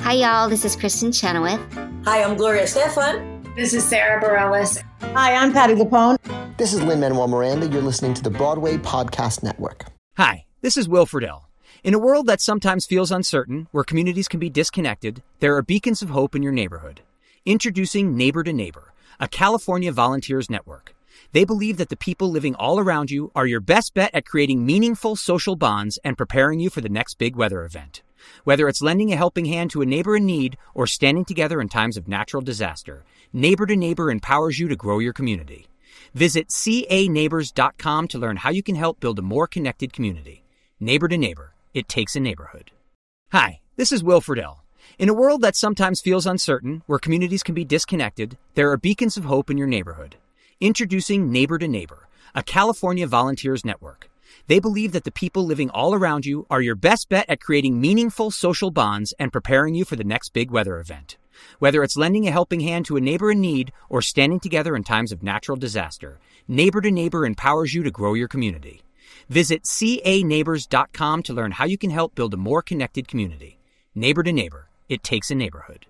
Hi, y'all. This is Kristen Chenoweth. Hi, I'm Gloria Stefan. This is Sarah Bareilles. Hi, I'm Patti LuPone. This is Lin-Manuel Miranda. You're listening to the Broadway Podcast Network. Hi, this is Will Friedle. In a world that sometimes feels uncertain, where communities can be disconnected, there are beacons of hope in your neighborhood. Introducing Neighbor to Neighbor, a California volunteers network. They believe that the people living all around you are your best bet at creating meaningful social bonds and preparing you for the next big weather event. Whether it's lending a helping hand to a neighbor in need or standing together in times of natural disaster, Neighbor to Neighbor empowers you to grow your community. Visit caneighbors.com to learn how you can help build a more connected community. Neighbor to Neighbor. It takes a neighborhood. Hi, this is Will Friedle. In a world that sometimes feels uncertain, where communities can be disconnected, there are beacons of hope in your neighborhood. Introducing Neighbor to Neighbor, a California volunteers network. They believe that the people living all around you are your best bet at creating meaningful social bonds and preparing you for the next big weather event. Whether it's lending a helping hand to a neighbor in need or standing together in times of natural disaster, Neighbor to Neighbor empowers you to grow your community. Visit caneighbors.com to learn how you can help build a more connected community. Neighbor to Neighbor. It takes a neighborhood.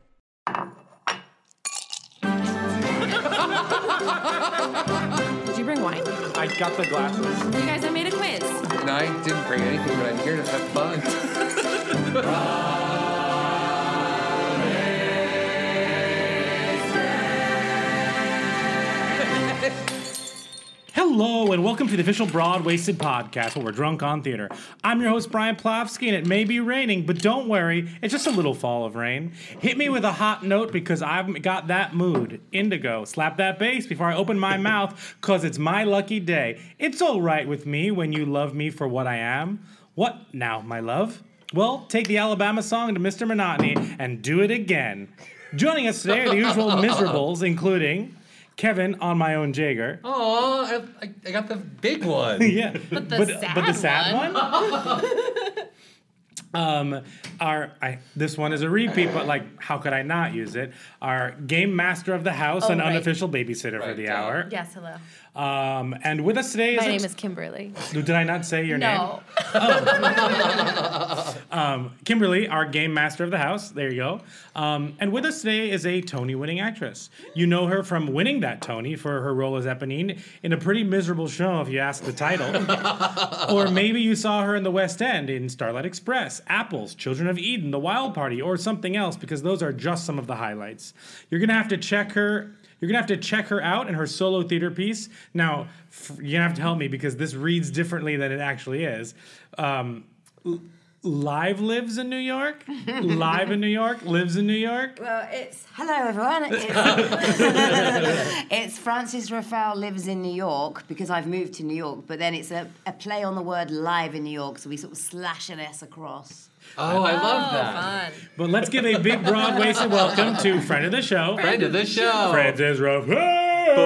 Did you bring wine? I got the glasses. You guys, I made a quiz. And I didn't bring anything, but I'm here to have fun. Hello, and welcome to the official Broad-Wasted podcast, where we're drunk on theater. I'm your host, Brian Plofsky, and it may be raining, but don't worry, it's just a little fall of rain. Hit me with a hot note, because I've got that mood. Indigo, slap that bass before I open my mouth, because it's my lucky day. It's all right with me when you love me for what I am. What now, my love? Well, take the Alabama song to Mr. Monotony and do it again. Joining us today are the usual miserables, including Kevin on my own Jager. Oh, I got the big one. Yeah, But the sad one. This one is a repeat, but like, how could I not use it? Our game master of the house and unofficial babysitter for the hour. Yes, hello. And with us today My name is Kimberly. Did I not say your name? No. Kimberly, our game master of the house. There you go. And with us today is a Tony-winning actress. You know her from winning that Tony for her role as Eponine in a pretty miserable show, if you ask the title. Or maybe you saw her in the West End in Starlight Express, Apples, Children of Eden, The Wild Party, or something else, because those are just some of the highlights. You're going to have to check her out in her solo theater piece. Now, you're going to have to help me because this reads differently than it actually is. Live lives in New York? Live in New York? Lives in New York? Well, hello everyone. It's Francis Raphael lives in New York because I've moved to New York, but then it's a play on the word live in New York, so we sort of slash an S across. Oh, I love that. Fun. But let's give a big broad-waisted welcome to friend of the show. Friend of the show. Francis Raphael.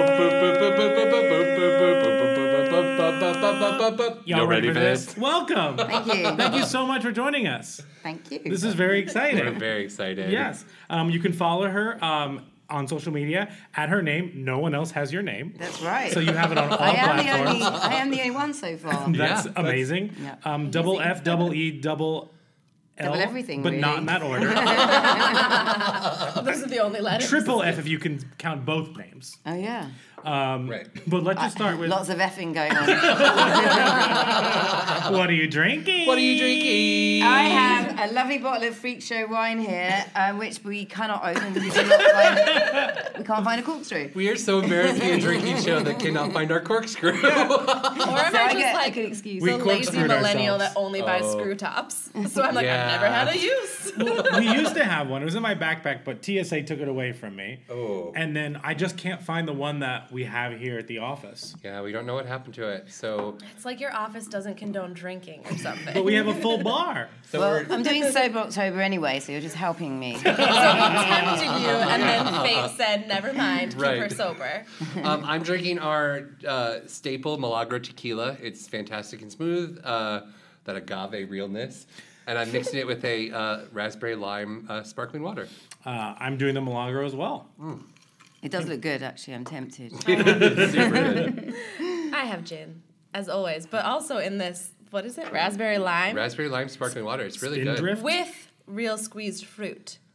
Y'all ready for this? Welcome. Thank you. Thank you so much for joining us. Thank you. This is very exciting. We're very excited. Yes. You can follow her on social media at her name. No one else has your name. That's right. So you have it on all I platforms. am the only one so far. That's amazing. Double F, double E, double L, Double everything, but really. not in that order. Those are the only letters. Triple F if you can count both names. Oh yeah. Right. But let's just start with Lots of effing going on. what are you drinking? What are you drinking? I have a lovely bottle of Freak Show wine here, which we cannot open because we can't find a corkscrew. We are so embarrassed to be a drinking show that cannot find our corkscrew. Or am I just get a like good excuse. We the lazy corkscrewed millennial ourselves. that only buys screw tops? So I'm like, Yeah. I've never had a use. We used to have one. It was in my backpack, but TSA took it away from me. Oh. And then I just can't find the one that we have here at the office. Yeah, we don't know what happened to it. So It's like your office doesn't condone drinking or something. But we have a full bar. Well, I'm doing Sober October anyway, so you're just helping me. So he tempted you, and then fate said, never mind, keep her Right. sober. I'm drinking our staple Milagro tequila. It's fantastic and smooth, that agave realness. And I'm mixing it with a raspberry lime sparkling water. I'm doing the Milagro as well. It does look good, actually. I'm tempted. Super good. I have gin, as always, but also in this, what is it, raspberry lime? Raspberry lime sparkling water. It's really Spindrift? good. With real squeezed fruit.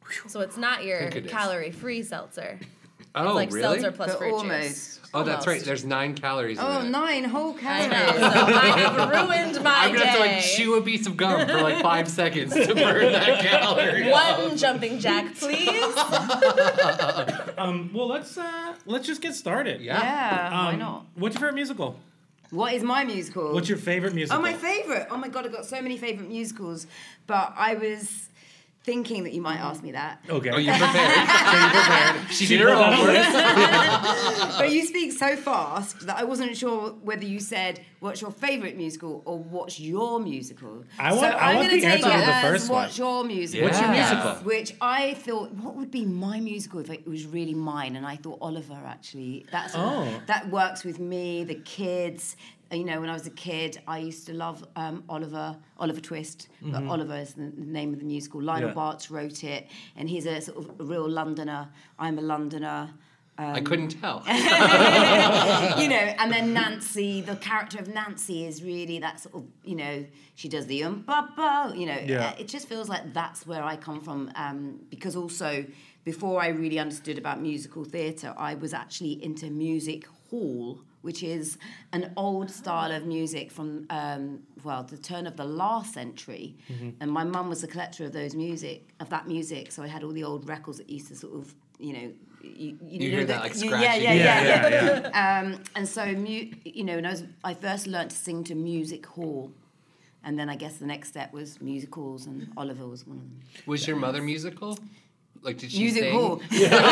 So it's not your Thank goodness. calorie-free seltzer. Oh, It's like really? seltzer plus But fruit almost. juice. Oh, that's right. Almost. There's 9 calories in Oh, it. 9 whole I calories. know. So I have ruined my I'm going to have to day. chew a piece of gum for 5 seconds to burn that calorie. One jumping jack, please. Well, let's just get started. Yeah, why not? What's your favorite musical? What is my musical? What's your favorite musical? Oh, my favourite. Oh my God, I've got so many favourite musicals. But I was thinking that you might ask me that. Okay. Oh, you're prepared. She did her wrote down a homework. But you speak so fast that I wasn't sure whether you said what's your favourite musical or what's your musical. I want- so I I'm want gonna the take answer it to the as first one. what's your musical. What's your musical? Which I thought, what would be my musical if it was really mine? And I thought Oliver, actually. That works with me, the kids. You know, when I was a kid, I used to love Oliver Twist, but Oliver is the name of the musical. Lionel Bartz wrote it, and he's a sort of a real Londoner. I'm a Londoner. I couldn't tell. You know, and then Nancy, the character of Nancy is really that sort of, you know, she does the ba-ba, you know. Yeah. It just feels like that's where I come from, because also, before I really understood about musical theatre, I was actually into music hall, which is an old style of music from, the turn of the last century. And my mum was a collector of that music, so I had all the old records that used to sort of, you know... You hear know that, like, scratching. Yeah. And so, you know, when I first learnt to sing to music hall, and then I guess the next step was musicals, and Oliver was one of them. Was your mother musical? Like, did she Music sing? hall.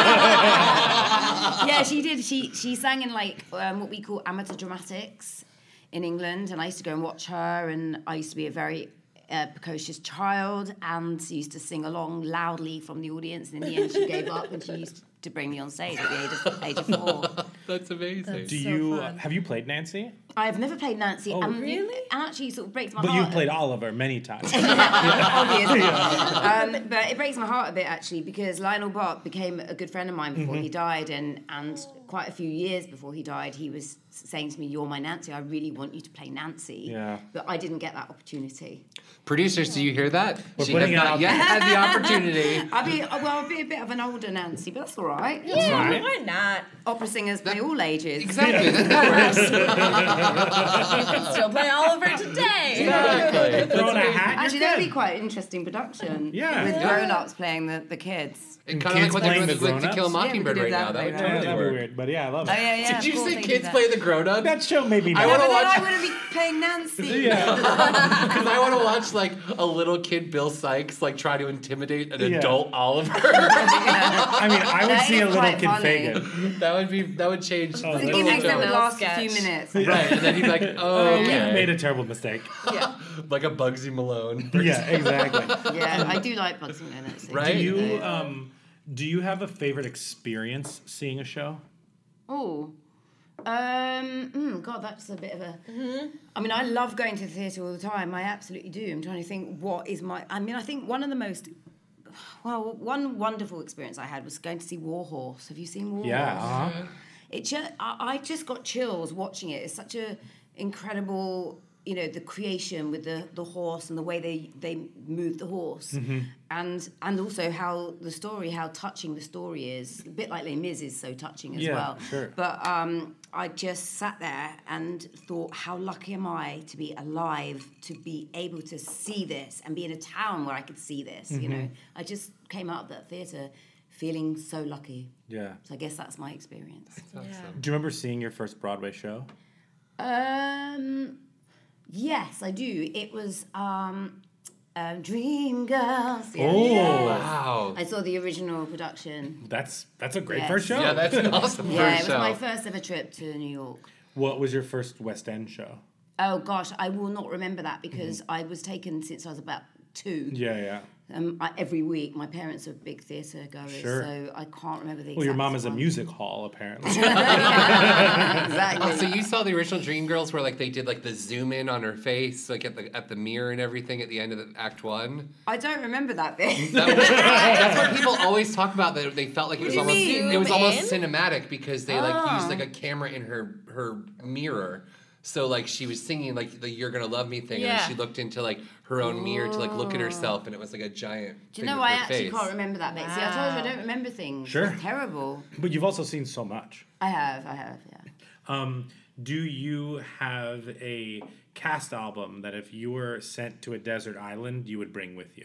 Yeah, she did. She sang in what we call amateur dramatics in England, and I used to go and watch her, and I used to be a very precocious child and used to sing along loudly from the audience, and in the end she gave up and she used to bring me on stage at the age of 4. That's amazing. Have you played Nancy? I've never played Nancy. Oh, and really? And actually sort of breaks my But heart. you've played Oliver many times. Obviously. But it breaks my heart a bit, actually, because Lionel Bart became a good friend of mine before he died, and quite a few years before he died, he was saying to me, "You're my Nancy. I really want you to play Nancy." Yeah. But I didn't get that opportunity. Producers, do you hear that? We're She has putting it not out yet had the opportunity. I'll be a bit of an older Nancy, but that's all right. Right. Why not? Opera singers play all ages. Exactly. That works. You can still play Oliver today. Exactly. Throwing a hat. Actually, that would be quite an interesting production. Yeah. With Yeah. grown-ups playing the kids. Kind of Kids like what they're playing doing the with To Kill a grown-ups? Mockingbird Yeah, we right could do now. That that would way, Yeah, totally that'd be work. weird, but yeah, I love Oh, it. yeah, yeah. Did you of course say they do kids that. play the grown-ups? That show made me I mad. wanna But then watch- I wouldn't be playing Nancy. Yeah. Because I want to watch like a little kid Bill Sykes like try to intimidate an Yeah. adult Oliver. I mean, I would That see is a little quite kid funny. Fagin. that would change. Oh, the that's The whole gimmicks that would show. last a Sketch. few minutes. Right, and then he'd be like, oh, We've made okay. a terrible mistake. Yeah. Like a Bugsy Malone. Yeah, exactly. Yeah, I do like Bugsy Malone. Right? Do you have a favorite experience seeing a show? Oh. God, that's a bit of a... I mean, I love going to the theatre all the time. I absolutely do. I'm trying to think what is my... I mean, I think one of the most... Well, one wonderful experience I had was going to see War Horse. Have you seen War Horse? Yeah. I just got chills watching it. It's such a incredible, you know, the creation with the horse and the way they move the horse, and also how touching the story is. A bit like Les Mis is so touching as well. Sure. But I just sat there and thought, how lucky am I to be alive, to be able to see this and be in a town where I could see this. You know, I just came out of that theatre feeling so lucky. Yeah. So I guess that's my experience. Do you remember seeing your first Broadway show? Yes, I do. It was Dream Girls. Yeah. Oh. Wow. I saw the original production. That's a great Yes. first show. Yeah, that's an awesome Yeah, first it was my show. first ever trip to New York. What was your first West End show? Oh gosh, I will not remember that because I was taken since I was about 2. Yeah. Every week, my parents are big theatre goers, Sure. so I can't remember the exact Well, your mom is a one. music hall, apparently. Exactly. So you saw the original Dreamgirls where like they did like the zoom in on her face, like at the mirror and everything at the end of Act 1. I don't remember that bit. That's what people always talk about. That they felt like it was What do you almost mean? it was Zoom almost in? cinematic because they like used like a camera in her mirror So like she was singing like the "You're Gonna Love Me" thing, and Yeah. then she looked into like her own mirror to like look at herself, and it was like a giant. Do you thing know with I her actually face. can't remember that bit? See, I told you I don't remember things. Sure. It's terrible. But you've also seen so much. I have, yeah. Do you have a cast album that if you were sent to a desert island, you would bring with you?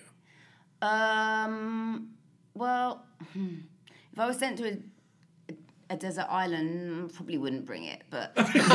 Well, if I was sent to a desert island, probably wouldn't bring it, but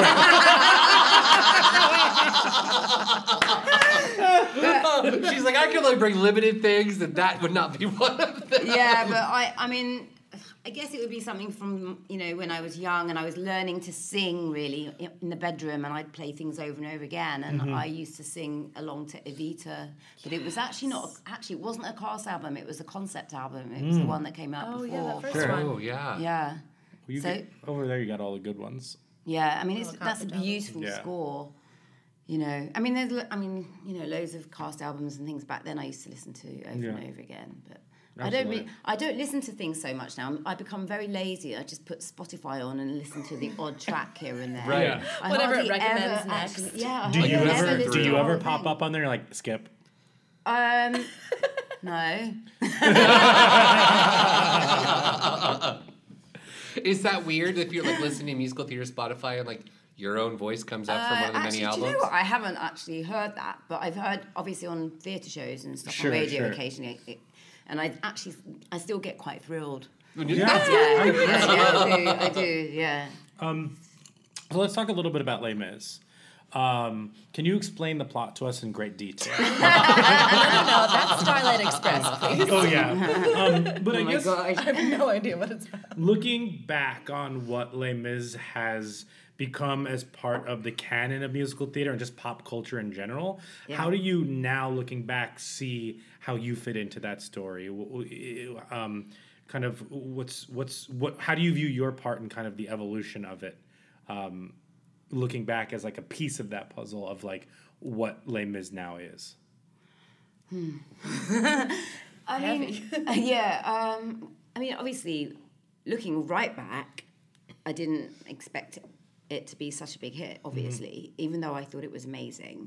She's like, I can only bring limited things, and that would not be one of them. yeah, but I mean, I guess it would be something from, you know, when I was young and I was learning to sing really in the bedroom, and I'd play things over and over again, and I used to sing along to Evita, but it was actually it wasn't a cast album, it was a concept album. It was the one that came out before. yeah, that first one. Oh yeah. Yeah. Over there, you got all the good ones. Yeah, I mean, that's a concept beautiful Yeah. score. You know, I mean, loads of cast albums and things back then I used to listen to over and over again. But Absolutely. I don't listen to things so much now. I become very lazy. I just put Spotify on and listen to the odd track here and there. Right. Yeah. I Whatever it hardly recommends ever next. actually- yeah. I Do you hardly ever listen do to you the ever whole pop thing. up on there and like skip? No. Is that weird if you're like listening to musical theater Spotify and like your own voice comes up from one of the many Do albums? you know what? I haven't actually heard that, but I've heard obviously on theatre shows and stuff Sure, on radio sure. occasionally, and I still get quite thrilled. Yeah. I do. Yeah. So let's talk a little bit about Les Mis. Can you explain the plot to us in great detail? No, that's Starlight Express, please. Oh yeah. But I guess I have no idea what it's about. looking back on what Les Mis has become as part of the canon of musical theater and just pop culture in general, how do you now, looking back, see how you fit into that story? Kind of how do you view your part in kind of the evolution of it? Looking back as like a piece of that puzzle of like what Les Mis now is. I mean, obviously, looking right back, I didn't expect it to be such a big hit, obviously, even though I thought it was amazing.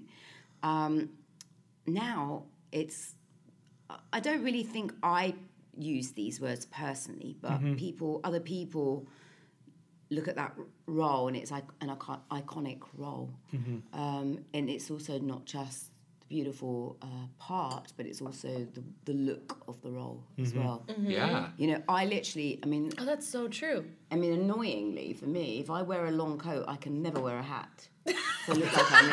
Now, I don't really think I use these words personally, but other people look at that role and it's like an iconic role. And it's also not just the beautiful part, but it's also the look of the role as well. Yeah. You know, I mean, Oh, that's so true. annoyingly for me, if I wear a long coat, I can never wear a hat. So it looks like I'm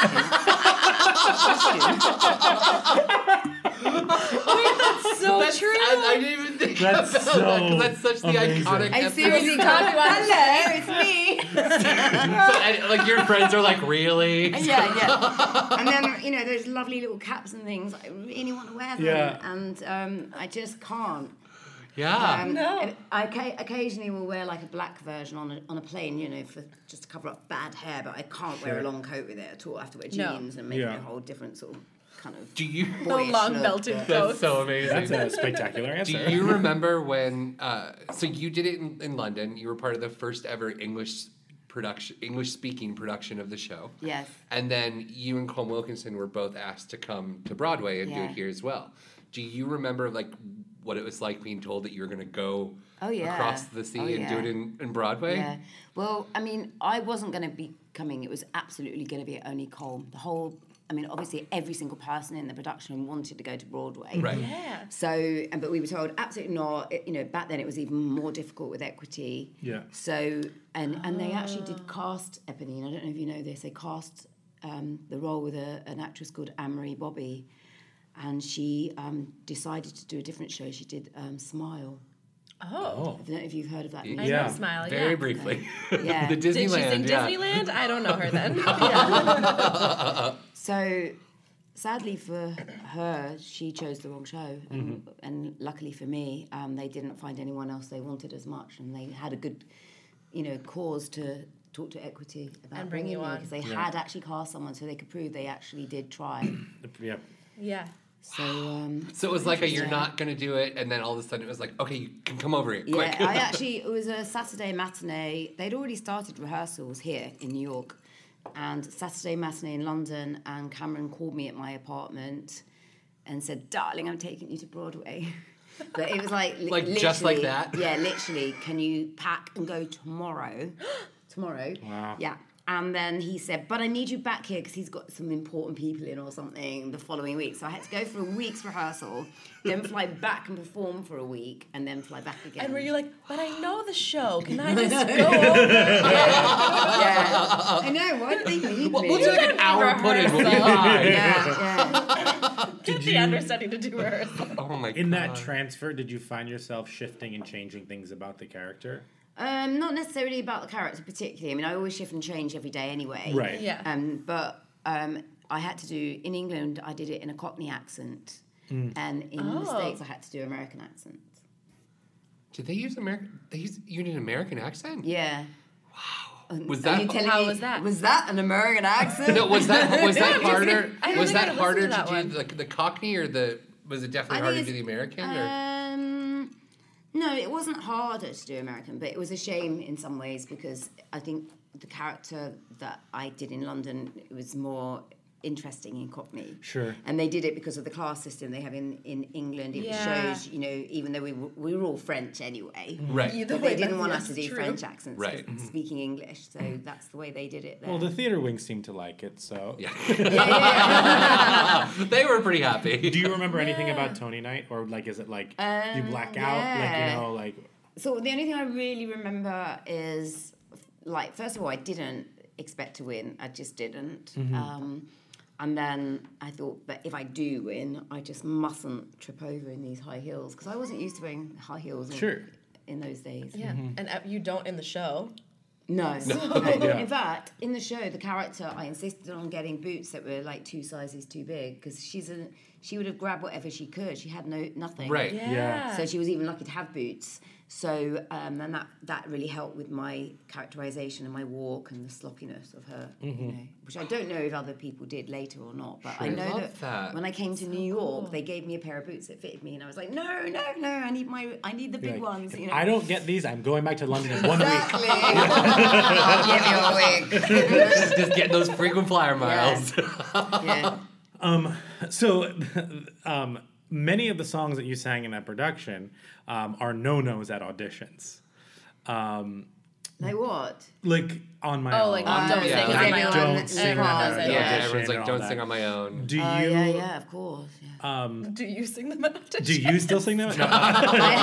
So true. I didn't even think That's about so that because that's such the amazing. iconic. I episode. seriously can't. Hello, it's me. So, and, like your friends are like, really? Yeah. And then, you know, those lovely little caps and things. I really want to wear them. Yeah. And I just can't. Yeah. And I occasionally will wear like a black version on a plane, you know, just to cover up bad hair, but I can't wear a long coat with it at all. I have to wear jeans and make it a whole different sort of kind of Do you? No long belted That's coats. so amazing. That's a spectacular answer. Do you remember when? So you did it in London. You were part of the first ever English speaking production of the show. Yes. And then you and Colm Wilkinson were both asked to come to Broadway and do it here as well. Do you remember like what it was like being told that you were going to go across the sea and do it in Broadway? Yeah. Well, I mean, I wasn't going to be coming. It was absolutely going to be only Colm. Obviously, every single person in the production wanted to go to Broadway. Right. Yeah. So, but we were told absolutely not. Back then it was even more difficult with equity. Yeah. So, and they actually did cast Eponine. I don't know if you know this. They cast the role with an actress called Anne-Marie Bobby, and she decided to do a different show. She did Smile. Oh. I don't know if you've heard of that. I Yeah. know Smile, Very briefly. Yeah. The Did she Disneyland. sing yeah. Disneyland? I don't know her then. So, sadly for her, she chose the wrong show, and luckily for me, they didn't find anyone else they wanted as much, and they had a good, cause to talk to Equity about And bring you on. because they had actually cast someone, so they could prove they actually did try. Yeah. Yeah. So, So it was like you're not going to do it, and then all of a sudden it was like, okay, you can come over here, quick. yeah, it was a Saturday matinee. They'd already started rehearsals here in New York. and Saturday matinee in London, and Cameron called me at my apartment and said, "Darling, I'm taking you to Broadway." But it was like just like that? Yeah, literally. Can you pack and go tomorrow? Tomorrow. Wow. Yeah. And then he said, "But I need you back here because he's got some important people in or something the following week." So I had to go for a week's rehearsal, then fly back and perform for a week, and then fly back again. And were you like, "But I know the show. Can I just go over?" Yeah. I know. Why did they need me? We'll do like an hour put-in. We'll be fine. Yeah. Did the understudy to do rehearsal. Oh my god. In that transfer, did you find yourself shifting and changing things about the character? Not necessarily about the character particularly. I mean, I always shift and change every day anyway. Right. Yeah. But I had to do, in England, I did it in a Cockney accent. And in the States, I had to do American accent. Did they use American? You did an American accent? Yeah. Wow. Was Are that you telling how me- was that? Was that an American accent? No, was that harder? I don't Was think I that listened harder to to that do one. the Cockney or was it definitely I harder think to do the American? No, it wasn't harder to do American, but it was a shame in some ways because I think the character that I did in London, it was more interesting in Cockney. Sure. And they did it because of the class system they have in England. It Yeah. shows, even though we were all French anyway. Right. Either But way, they didn't that's- want us to that's do true. French accents, Right. speaking English. So that's the way they did it there. Well, the theater wings seem to like it, so. Yeah. yeah. They were pretty happy. Do you remember anything about Tony Night? Or, like, is it like you black out? yeah. Like, So the only thing I really remember is, like, first of all, I didn't expect to win. I just didn't. And then I thought that if I do win, I just mustn't trip over in these high heels because I wasn't used to wearing high heels in those days. Yeah. And you don't in the show. No. Yeah. In fact, in the show, the character, I insisted on getting boots that were like 2 sizes too big because she would have grabbed whatever she could. She had nothing. Right. Yeah. So she was even lucky to have boots. So and that really helped with my characterization and my walk and the sloppiness of her, which I don't know if other people did later or not. But I know love that. when I came to New York, they gave me a pair of boots that fitted me, and I was like, no, I need the big like, ones. if I don't get these, I'm going back to London in 1 week. Exactly. Give me a week. Just getting those frequent flyer miles. Yeah. So, many of the songs that you sang in that production are no-nos at auditions. Like what? Like, on my own. Oh, like don't yeah, sing like, on my own. don't sing Everyone on does my it. own. Yeah, Audition everyone's like, and all don't that. sing on my own. Do you? Yeah, of course. Yeah. Do you sing them at audition? Do you still sing them? No. I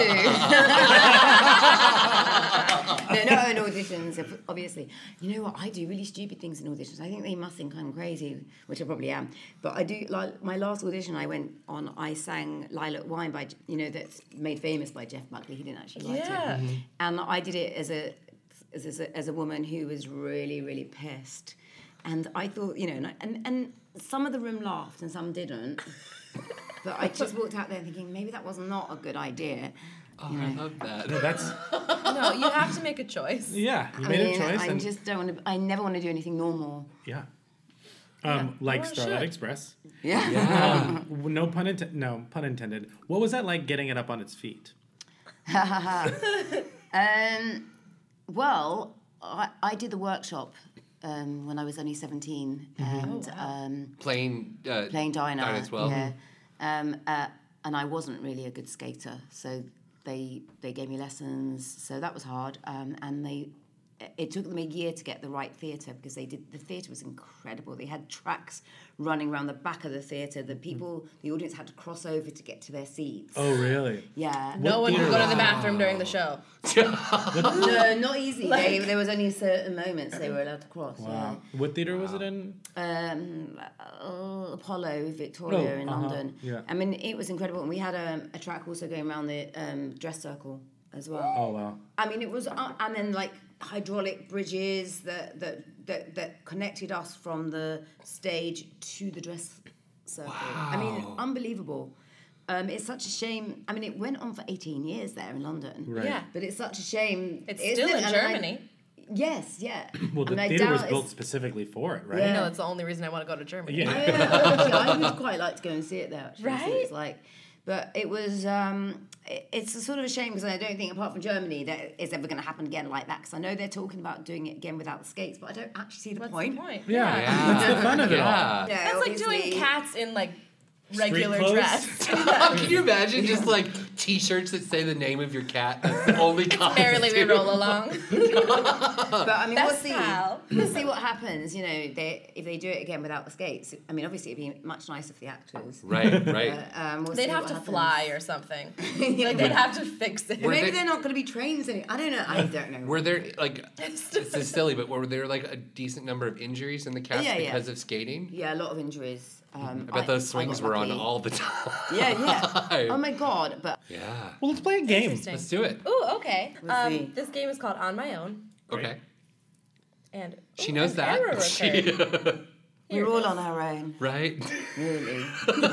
have to. No, in auditions, obviously. You know what? I do really stupid things in auditions. I think they must think I'm crazy, which I probably am. But I do, like, my last audition I went on, I sang Lilac Wine by, that's made famous by Jeff Buckley. He didn't actually write Yeah. it. And I did it as a woman who was really, really pissed. And I thought, and some of the room laughed and some didn't. But I just walked out there thinking, maybe that was not a good idea. Oh, I love that. No, that's... No, you have to make a choice. Yeah, you made a choice. I just don't want to. I never want to do anything normal. Yeah. Like Well, Starlight should. Express. Yeah. No pun intended. What was that like getting it up on its feet? Well, I did the workshop when I was only 17, and Playing Dinah as well. Yeah. And I wasn't really a good skater, so they gave me lessons. So that was hard, and it took them a year to get the right theatre because the theatre was incredible. They had tracks running around the back of the theatre. The audience had to cross over to get to their seats. Oh, really? Yeah. No one could go to the bathroom during the show. No, not easy. There was only certain moments they were allowed to cross. Wow. What theatre was it in? Apollo, Victoria in uh-huh, London. yeah. I mean, it was incredible. And we had a track also going around the dress circle as well. Oh, wow. I mean, it was, and then like hydraulic bridges that connected us from the stage to the dress circle. Wow. I mean, unbelievable. It's such a shame. I mean, it went on for 18 years there in London. Right. Yeah. But it's such a shame. It's isn't still it? in And Germany. Yes, yeah. Well, the And I theatre was doubt built it's- specifically for it, right? Yeah. No, that's the only reason I want to go to Germany. Yeah. Yeah, actually, I would quite like to go and see it there. Actually. So Right? it's like, But it was, it's a sort of a shame because I don't think, apart from Germany, that it's ever going to happen again like that. Because I know they're talking about doing it again without the skates, but I don't actually see the point. What's the point? Yeah. What's the fun of it all? Yeah. No, That's like doing obviously- cats in like regular clothes? dress. Can you imagine just like T-shirts that say the name of your cat? That's the only Merrily we roll along. But I mean, Best pal. we'll see what happens. You know, if they do it again without the skates. I mean, obviously it'd be much nicer for the actors. Right. We'll They'd see have what to happens. fly or something. Like they'd have to fix it. Maybe they're not going to be trained. I don't know. I don't know. Were there like this is silly, but were there like a decent number of injuries in the cast because of skating? Yeah, a lot of injuries. I bet those swings were on all the time. Yeah. Oh my god! But Yeah. Well, let's play a game. Interesting. Let's do it. Ooh, okay. Let's see. This game is called On My Own, Okay. and She ooh, knows an that. error occurred. we're all on our own, Right. really.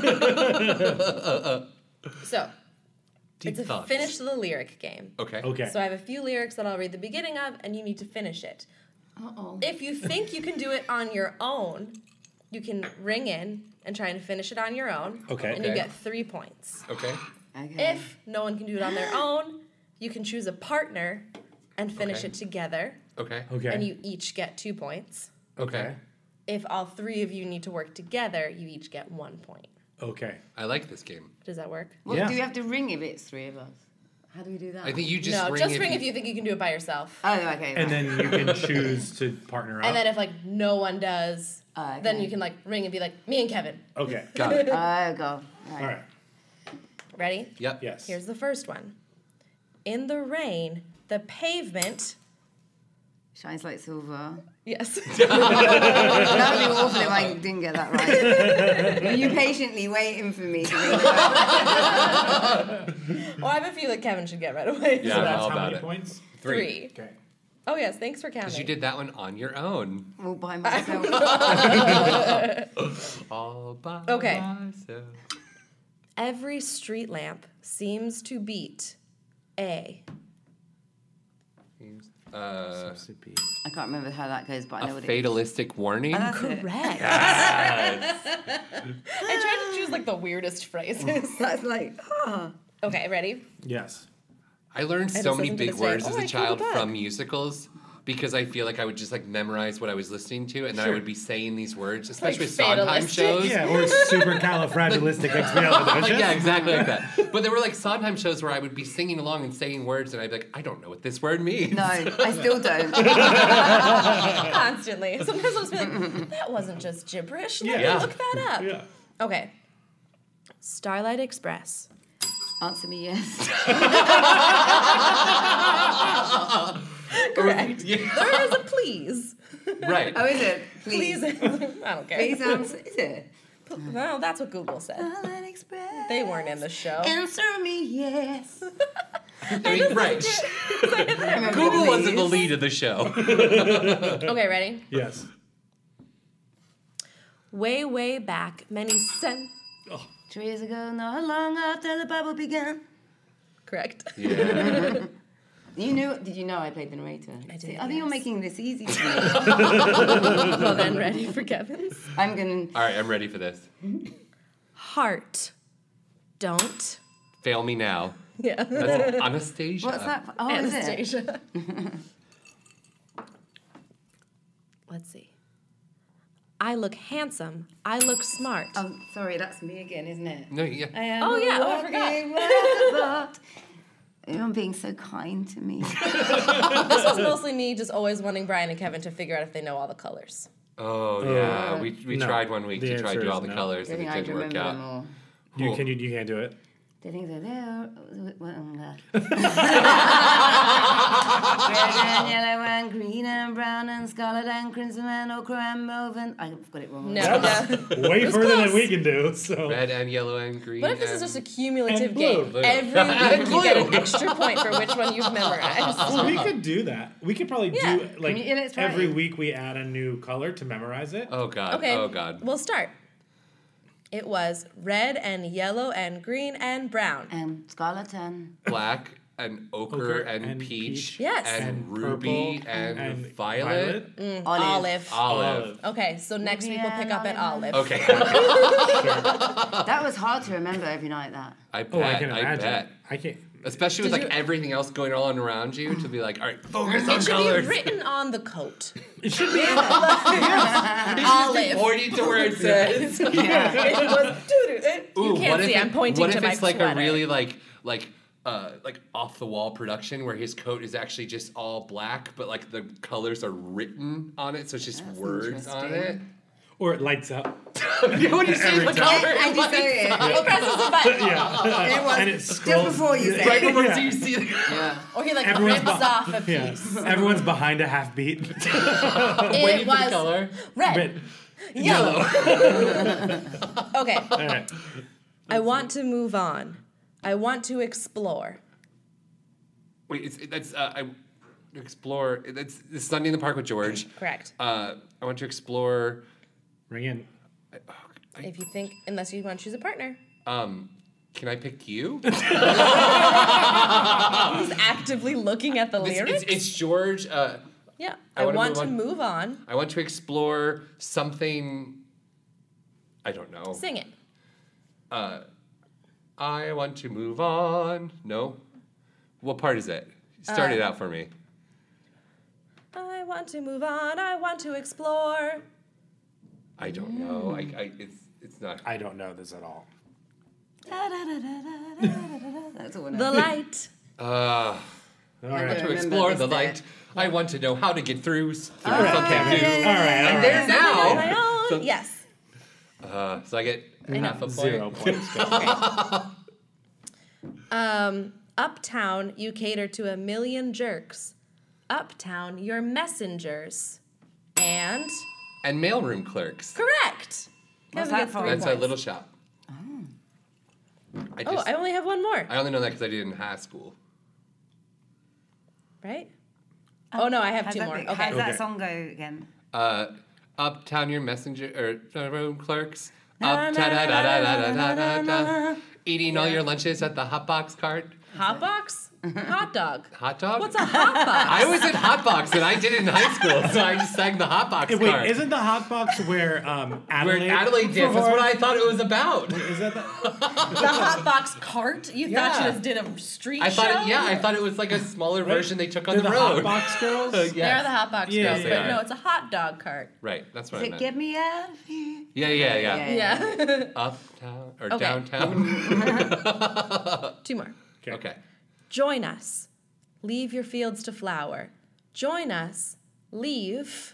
So Deep it's a thoughts. finish the lyric game. Okay. Okay. So I have a few lyrics that I'll read the beginning of, and you need to finish it. Uh-oh. If you think you can do it on your own, you can ring in and try and finish it on your own. Okay. And you Okay. get 3 points. Okay. Okay. If no one can do it on their own, you can choose a partner and finish Okay. it together, Okay. Okay. and you each get 2 points. Okay. If all 3 of you need to work together, you each get 1 point. Okay. I like this game. Does that work? Well, Yeah. do we have to ring if it's 3 of us? How do we do that? I think you just No, ring just if ring you, if you think you can do it by yourself. Oh, okay. And then you can choose to partner up. And then if like no one does, Okay. then you can like ring and be like, me and Kevin. Okay. got it. Oh, God. All right. Ready? Yep. Yes. Here's the first one. In the rain, the pavement. Shines like silver. Yes. That would be awful if I didn't get that right. Were you patiently waiting for me to ring that? Well, I have a feeling Kevin should get right away. Yeah, So I'm that's all How about many it. points? 3. Okay. Oh yes, thanks for counting. Because you did that one on your own. All by myself. All by Okay. myself. Every street lamp seems to beat a. I can't remember how that goes, but I know A what it is. fatalistic warning. That's it. Correct. I tried to choose like the weirdest phrases. That's like, Okay, ready? Yes. I learned I so just many listened to big this words saying, as "Oh, a I child killed a bug." from musicals because I feel like I would just like memorize what I was listening to, and then I would be saying these words, especially with Sondheim fatalistic. shows. Yeah, or supercalifragilisticexpialidocious. Yeah, exactly like that. But there were like Sondheim shows where I would be singing along and saying words, and I'd be like, I don't know what this word means. no, I still don't. Constantly. Sometimes I'll just be like, that wasn't just gibberish. Let Yeah. me look that up. Yeah. Okay. Starlight Express. Answer me yes. Correct. Yeah. There is a please. Right. Oh, is it? Please. Please. I don't care. Please answer. Is it? Well, that's what Google said. Starlight Express. They weren't in the show. Answer me yes. I mean, right. Remember Google wasn't the these? lead of the show. Okay, ready? Yes. Way, way back, many 3 years ago, not long after the Bible began. Correct. Yeah. Did you know I played the narrator? I did, See, I think you're yes. making this easy for me. Well, then, ready for Kevin's? I'm going to... All right, I'm ready for this. Heart. Don't. Fail me now. Yeah. That's Anastasia. What's that? Oh, is it? Anastasia. Let's see. I look handsome. I look smart. Oh, sorry, that's me again, isn't it? No, yeah. Oh, yeah. Oh, I forgot. You're being so kind to me. This was mostly me just always wanting Brian and Kevin to figure out if they know all the colors. Oh, yeah. We no. tried one week The to try to answer do is all the no. colors, I and think it I didn't work remember out. them all. You can't do it. The things are there. Red and yellow and green and brown and scarlet and crimson and ochre and mauve and... I've got it wrong. No, no. Way further than close. we can do. So. Red and yellow and green. What if this is and- just a cumulative And blue. game? Blue. Every And week you get an blue. extra point for which one you've memorized. Well, we could do that. We could probably Yeah. do like Yeah, let's try every it. week we add a new color to memorize it. Oh, God. Okay. Oh, God. We'll start. It was red and yellow and green and brown. And scarlet and... Black and ochre and peach. Yes. And ruby purple and violet. Olive. Okay, so next week we'll pick up at olive. Okay. That was hard to remember every night. That. I bet. Oh, I can I imagine. bet. I can't. Especially with everything else going on around you, to be like, all right, focus on It should colors. be written on the coat. It should be. Olive. Pointing to where it says. It was Ooh, You can't what if see, I'm pointing what to if my it's like sweater. a really like off the wall production where his coat is actually just all black, but like the colors are written on it, so it's just words on it. Or it lights up. When you see the color, And you say it. He presses a button. Yeah. And it scrolls. Just before you say right it. before Yeah. you see the Or he like Everyone's rips off a Yeah. piece. Everyone's behind a half beat. It waiting for the was color. red. Yellow. Okay. All right. I want to move on. I want to explore. Wait, that's I explore. It's Sunday in the Park with George. Correct. I want to explore. Ring in. If you think, unless you want to choose a partner. Can I pick you? He's actively looking at the lyrics. It's George. Yeah. I I wanna want move to on. move on. I want to explore something. I don't know. Sing it. I want to move on. No? What part is it? Start it out for me. I want to move on. I want to explore. I don't know. It's not. I don't know this at all. That's all I know. The light. All I right. want to remember explore this the bit. light. I want to know how to get through something All new. right. All right. There now. My own. Yes. So I get half a point. 0 points. Uptown, you cater to a million jerks. Uptown, you're messengers. And And mailroom clerks. correct. What's Kevin that gets for? 3 That's a points. little shop. I only have one more. I only know that because I did it in high school. Right? Oh no, I have How's two that more. bit- Okay. How's that Okay. song go again? Uptown, your messenger or room clerks. Up, da da da da da da da da. Eating all your lunches at the hot box cart. Hot box? Hot dog. Hot dog? What's a hot box? I was in hot box and I did it in high school, so I just sang the hot box Wait, cart. isn't the hot box where Where Adelaide? Adelaide did. That's what I thought it was about. Is that the? The hot box cart? You thought Yeah. you just did a street I show? thought, I thought it was like a smaller version they took on They're the the road. hot box girls. They're Yes. the hot box Yeah, girls, yeah, but yeah. no, it's a hot dog cart. Right, that's what Does I it meant. get me out of here? Yeah. Yeah. Uptown or Okay. downtown. 2 more. Okay. Join us. Leave your fields to flower. Join us. Leave.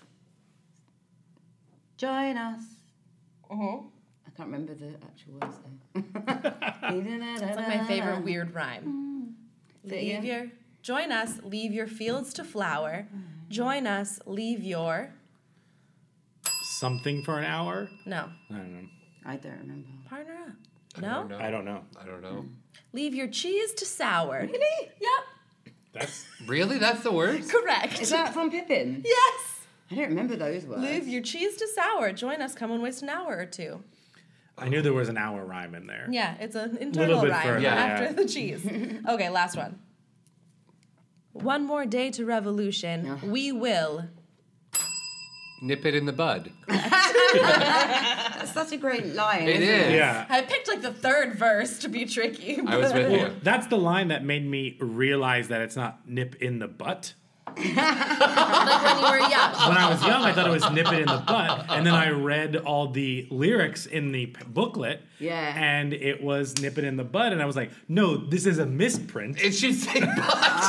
Join us. I can't remember the actual words though. It's like my favorite weird rhyme. Say it Leave again. your. Join us. Leave your fields to flower. Join us. Leave your. Something for an hour. No. I don't know. I don't remember. Partner up. No? I don't know. I don't know. Leave your cheese to sour. Really? Yep. That's Really? That's the word? Correct. Is that from Pippin? Yes. I don't remember those words. Leave your cheese to sour. Join us. Come and waste an hour or two. I knew there was an hour rhyme in there. Yeah, it's an internal bit rhyme further, Yeah. after the cheese. Okay, last one. One more day to revolution. We will. Nip it in the bud. That's such a great line. It isn't is. Yeah. I picked like the third verse to be tricky. I was with you. That's the line that made me realize that it's not nip in the butt. Like when you were young. When I was young, I thought it was nip it in the butt. And then I read all the lyrics in the booklet. Yeah. And it was nip it in the butt. And I was like, no, this is a misprint. It should say bud.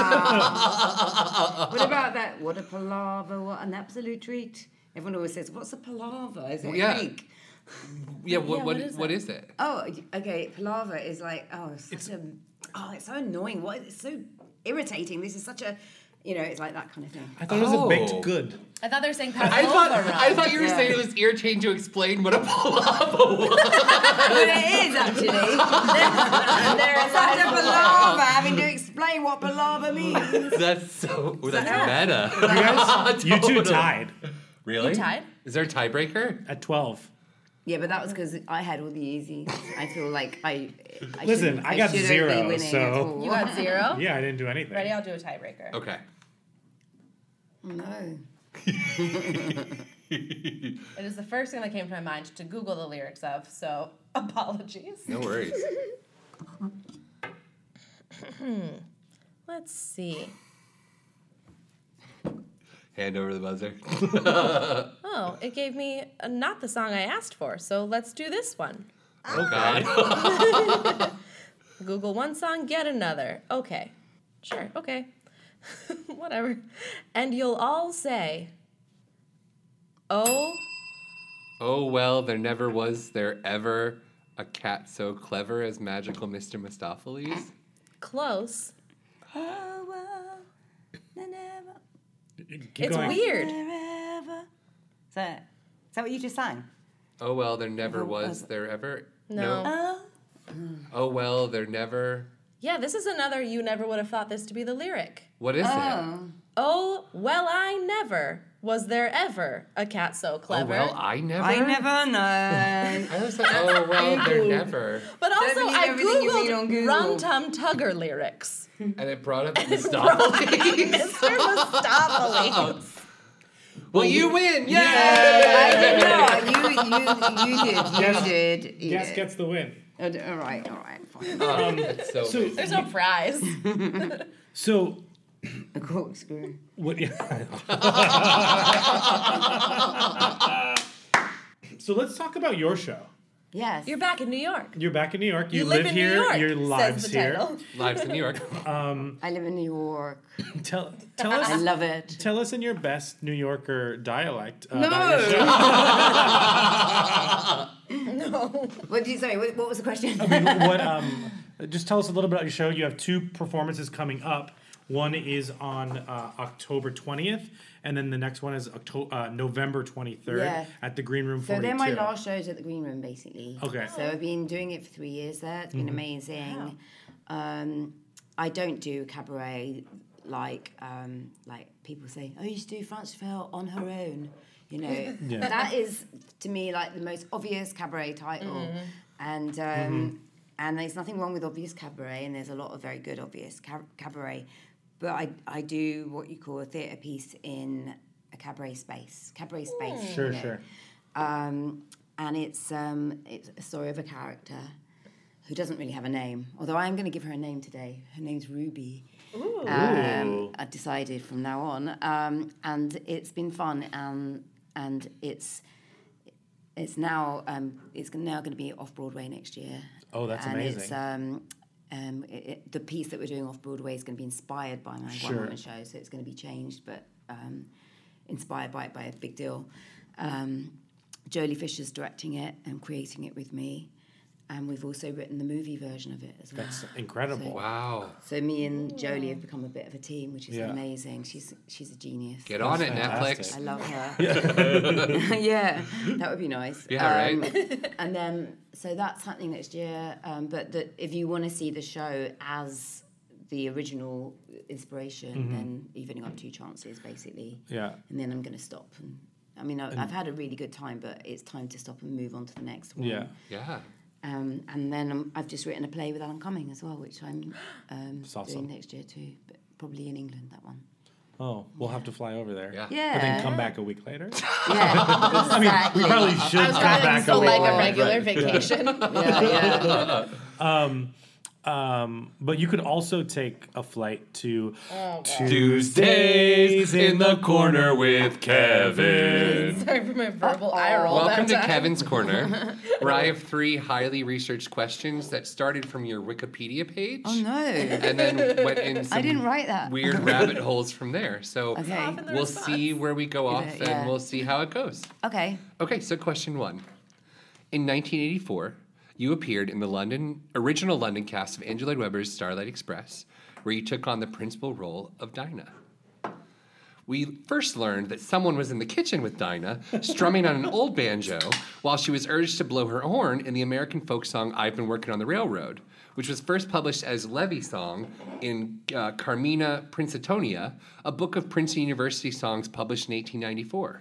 What about that? What a palaver, what an absolute treat. Everyone always says, what's a palaver? Is it Yeah. Greek? Yeah, what what is it? Oh, okay. Palaver is like, it's so annoying. What? It's so irritating. This is such a, it's like that kind of thing. I thought it was a Oh. baked good. I thought they were saying I pavlova thought you were Yeah. saying it was irritating to explain what a palaver was. But it is actually. There's such a palaver having to explain what palaver means. That's so. Ooh, that's meta. You guys, you two Totally. tied Really? You tied? Is there a tiebreaker? at 12. Yeah, but that was because I had all the easies. I feel like I Listen, I got shouldn't 0, be winning so- at all. You got 0? Yeah, I didn't do anything. Ready? I'll do a tiebreaker. Okay. Oh, no. It is the first thing that came to my mind to Google the lyrics of, so apologies. No worries. Let's see. Hand over the buzzer. Oh, it gave me not the song I asked for, so let's do this one. Oh, God. Google one song, get another. Okay. Sure, okay. Whatever. And you'll all say, oh, Oh, well, there never was there ever a cat so clever as magical Mr. Mistopheles. close. Oh, well, never, Keep It's going. weird. forever. Is that what you just sang? Oh, well, there never was there ever... No. Oh. Oh, well, there never... Yeah, this is another you never would have thought this to be the lyric. What is it? Oh, well, I never was there ever a cat so Oh, clever. well, I never... I never know. I was like, oh, well, there never... But also, believe I everything you read on Googled Google. Rum Tum Tugger lyrics. And it brought up Mistopheles. Mr. Mistopheles. Well, you win! Yay! I did not. You did. You Guess did. gets the win. All right, fine. It's so So- amazing. There's no prize. So, A corkscrew. what? So let's talk about your show. Yes. You're back in New York. You're back in New York. You live live in here. New York, Your says lives the here. title. Lives in New York. I live in New York. Tell I us. love it. Tell us in your best New Yorker dialect No. about your show. What was the question? Just tell us a little bit about your show. You have 2 performances coming up. One is on October 20th, and then the next one is November 23rd Yeah. at the Green Room 42. So they're my last shows at the Green Room, basically. Okay. So I've been doing it for 3 years there. It's been amazing. I don't do cabaret like people say. Oh, you used to do Frances Fair on her own. You know, that is to me like the most obvious cabaret title, and there's nothing wrong with obvious cabaret, and there's a lot of very good obvious cabaret. But I do what you call a theatre piece in a cabaret space. Sure, sure. And it's a story of a character who doesn't really have a name. Although I am going to give her a name today. Her name's Ruby. I decided from now on, and it's been fun. And it's now going to be off Broadway next year. Oh, that's amazing. It's the piece that we're doing off Broadway is going to be inspired by my one-woman show, so it's going to be changed, but inspired by it by a big deal. Jolie Fisher's directing it and creating it with me, and we've also written the movie version of it as well. That's incredible. Wow. So me and Jolie have become a bit of a team, which is Yeah. amazing. She's a genius. Get on it, fantastic. I Netflix. love her. Yeah, that would be nice. Yeah, right. And then, so that's happening next year. But if you want to see the show as the original inspiration, then you've only got 2 chances, basically. Yeah. And then I'm going to stop. And I mean, I've had a really good time, but it's time to stop and move on to the next one. Yeah. Yeah. And then I've just written a play with Alan Cumming as well, which I'm awesome. doing next year too, but probably in England, that one. Oh, we'll have to fly over there. Yeah. Yeah. But then come back a week later. Yeah, exactly. We probably should I was come trying back to a week like a later. regular vacation. Yeah. But you could also take a flight to Tuesdays in the corner with Kevin. Sorry for my verbal eye roll. Welcome to that time. Kevin's Corner, where I have 3 highly researched questions that started from your Wikipedia page. Oh no. And then went in some I didn't write that. weird rabbit holes from there. So Okay. we'll see where we go off Yeah. and we'll see how it goes. Okay. Okay, so question 1. In 1984, you appeared in the original London cast of Andrew Lloyd Webber's Starlight Express, where you took on the principal role of Dinah. We first learned that someone was in the kitchen with Dinah, strumming on an old banjo, while she was urged to blow her horn in the American folk song I've Been Working on the Railroad, which was first published as Levy Song in Carmina Princetonia, a book of Princeton University songs published in 1894.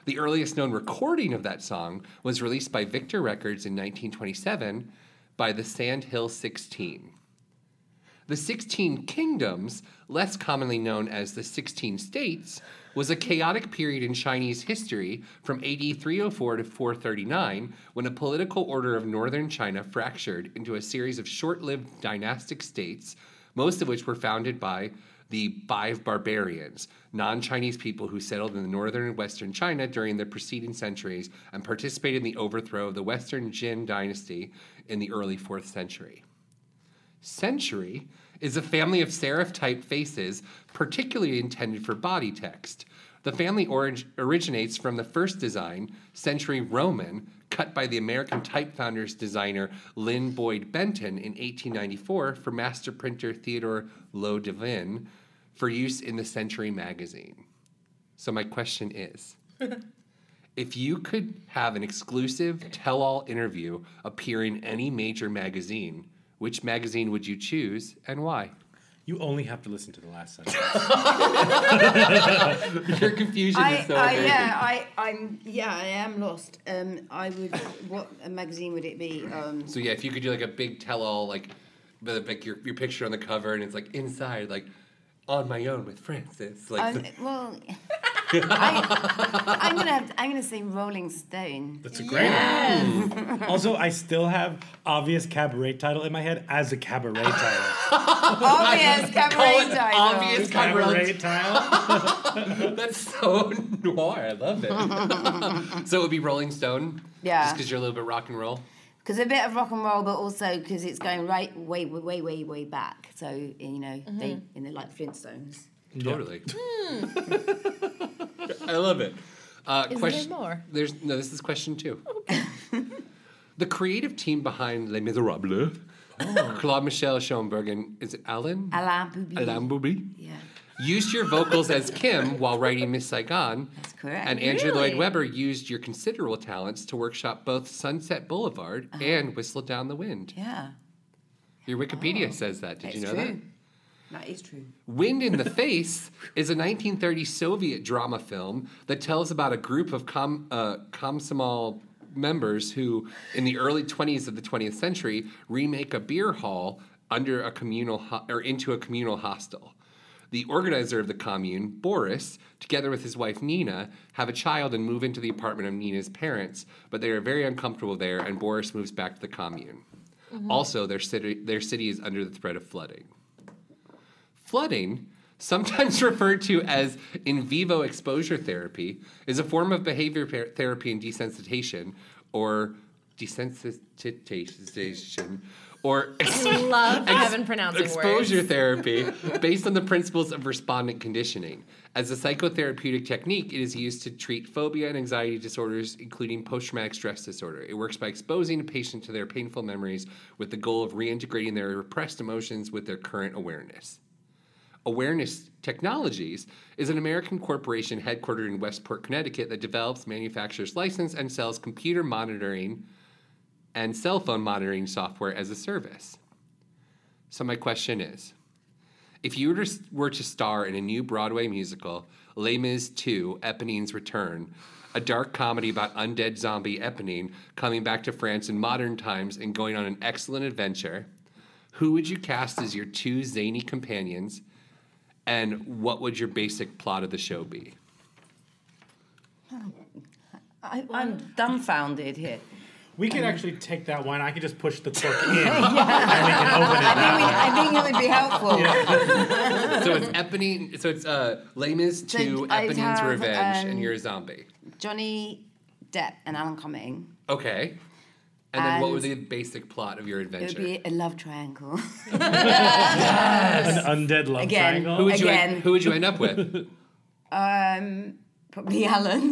The earliest known recording of that song was released by Victor Records in 1927 by the Sandhill 16. The 16 Kingdoms, less commonly known as the 16 States, was a chaotic period in Chinese history from AD 304 to 439 when a political order of northern China fractured into a series of short-lived dynastic states, most of which were founded by the Five Barbarians, non-Chinese people who settled in the northern and western China during the preceding centuries and participated in the overthrow of the Western Jin dynasty in the early 4th century. Century is a family of serif type faces particularly intended for body text. The family originates from the first design, Century Roman, cut by the American Type Founders designer Lynn Boyd Benton in 1894 for master printer Theodore Laudevin for use in the Century magazine. So my question is, if you could have an exclusive tell-all interview appear in any major magazine, which magazine would you choose and why? You only have to listen to the last sentence. Your confusion is so amazing. I am lost. What magazine would it be? So yeah, if you could do like a big tell-all, like your picture on the cover, and it's like inside, like on my own with Francis. Like I'm gonna say Rolling Stone. That's a great one. Also, I still have obvious cabaret title in my head as a cabaret title. Obvious cabaret title. Obvious Cabaret title. That's so noir. I love it. So it would be Rolling Stone? Yeah. Just because you're a little bit rock and roll? Because a bit of rock and roll, but also because it's going way back. So, they like Flintstones. Totally. I love it. Is there more? This is question 2. Okay. The creative team behind Les Miserables, Claude Michel Schoenberg and is it Alain Boublil? Yeah. Used your vocals as Kim while writing Miss Saigon. That's correct. And Andrew Lloyd Webber used your considerable talents to workshop both Sunset Boulevard and Whistle Down the Wind. Yeah. Your Wikipedia says that. Did you know that? That is true. Wind in the Face is a 1930 Soviet drama film that tells about a group of Komsomol members who, in the early 20s of the 20th century, remake a beer hall under a communal into a communal hostel. The organizer of the commune, Boris, together with his wife Nina, have a child and move into the apartment of Nina's parents, but they are very uncomfortable there, and Boris moves back to the commune. Mm-hmm. Also, their city is under the threat of flooding. Flooding, sometimes referred to as in vivo exposure therapy, is a form of behavior therapy and desensitization, or desensitization, or exposure therapy based on the principles of respondent conditioning. As a psychotherapeutic technique, it is used to treat phobia and anxiety disorders, including post-traumatic stress disorder. It works by exposing a patient to their painful memories with the goal of reintegrating their repressed emotions with their current awareness. Awareness Technologies is an American corporation headquartered in Westport, Connecticut that develops, manufactures, licenses, and sells computer monitoring and cell phone monitoring software as a service. So my question is, if you were to star in a new Broadway musical, Les Mis 2, Eponine's Return, a dark comedy about undead zombie Eponine coming back to France in modern times and going on an excellent adventure, who would you cast as your 2 zany companions, and what would your basic plot of the show be? I'm dumbfounded here. We could actually take that one. I could just push the cork in, and we can open it I think it would be helpful. Yeah. So it's Eponine. So it's Les Mis 2, Eponine's Revenge, and you're a zombie. Johnny Depp and Alan Cumming. Okay. And then what would be the basic plot of your adventure? It would be a love triangle. Yes! An undead love triangle. Who would you end up with? Probably Alan.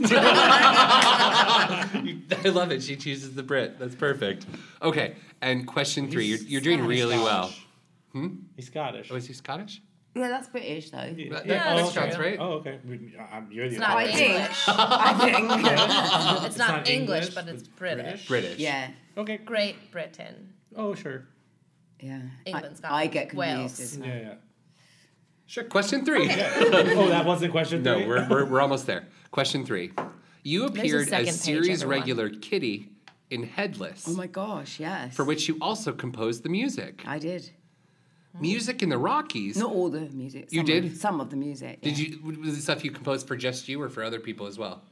I love it. She chooses the Brit. That's perfect. Okay, and question 3. You're doing really well. He's Scottish. Oh, is he Scottish? Yeah, that's British though. That counts, right? Oh, okay. You're the It's not English. I think. It's not English, but it's British. British. Yeah. Okay. Great Britain. Oh, sure. Yeah. England, Scotland, I get confused Wales. as well. Yeah. Sure. Question 3. Oh, that wasn't question 3? No, we're almost there. Question 3. You appeared as series regular Kitty in Headless. Oh my gosh, yes. For which you also composed the music. I did. Music in the Rockies. Not all the music. You did? Some of the music. Yeah. Was it stuff you composed for just you or for other people as well?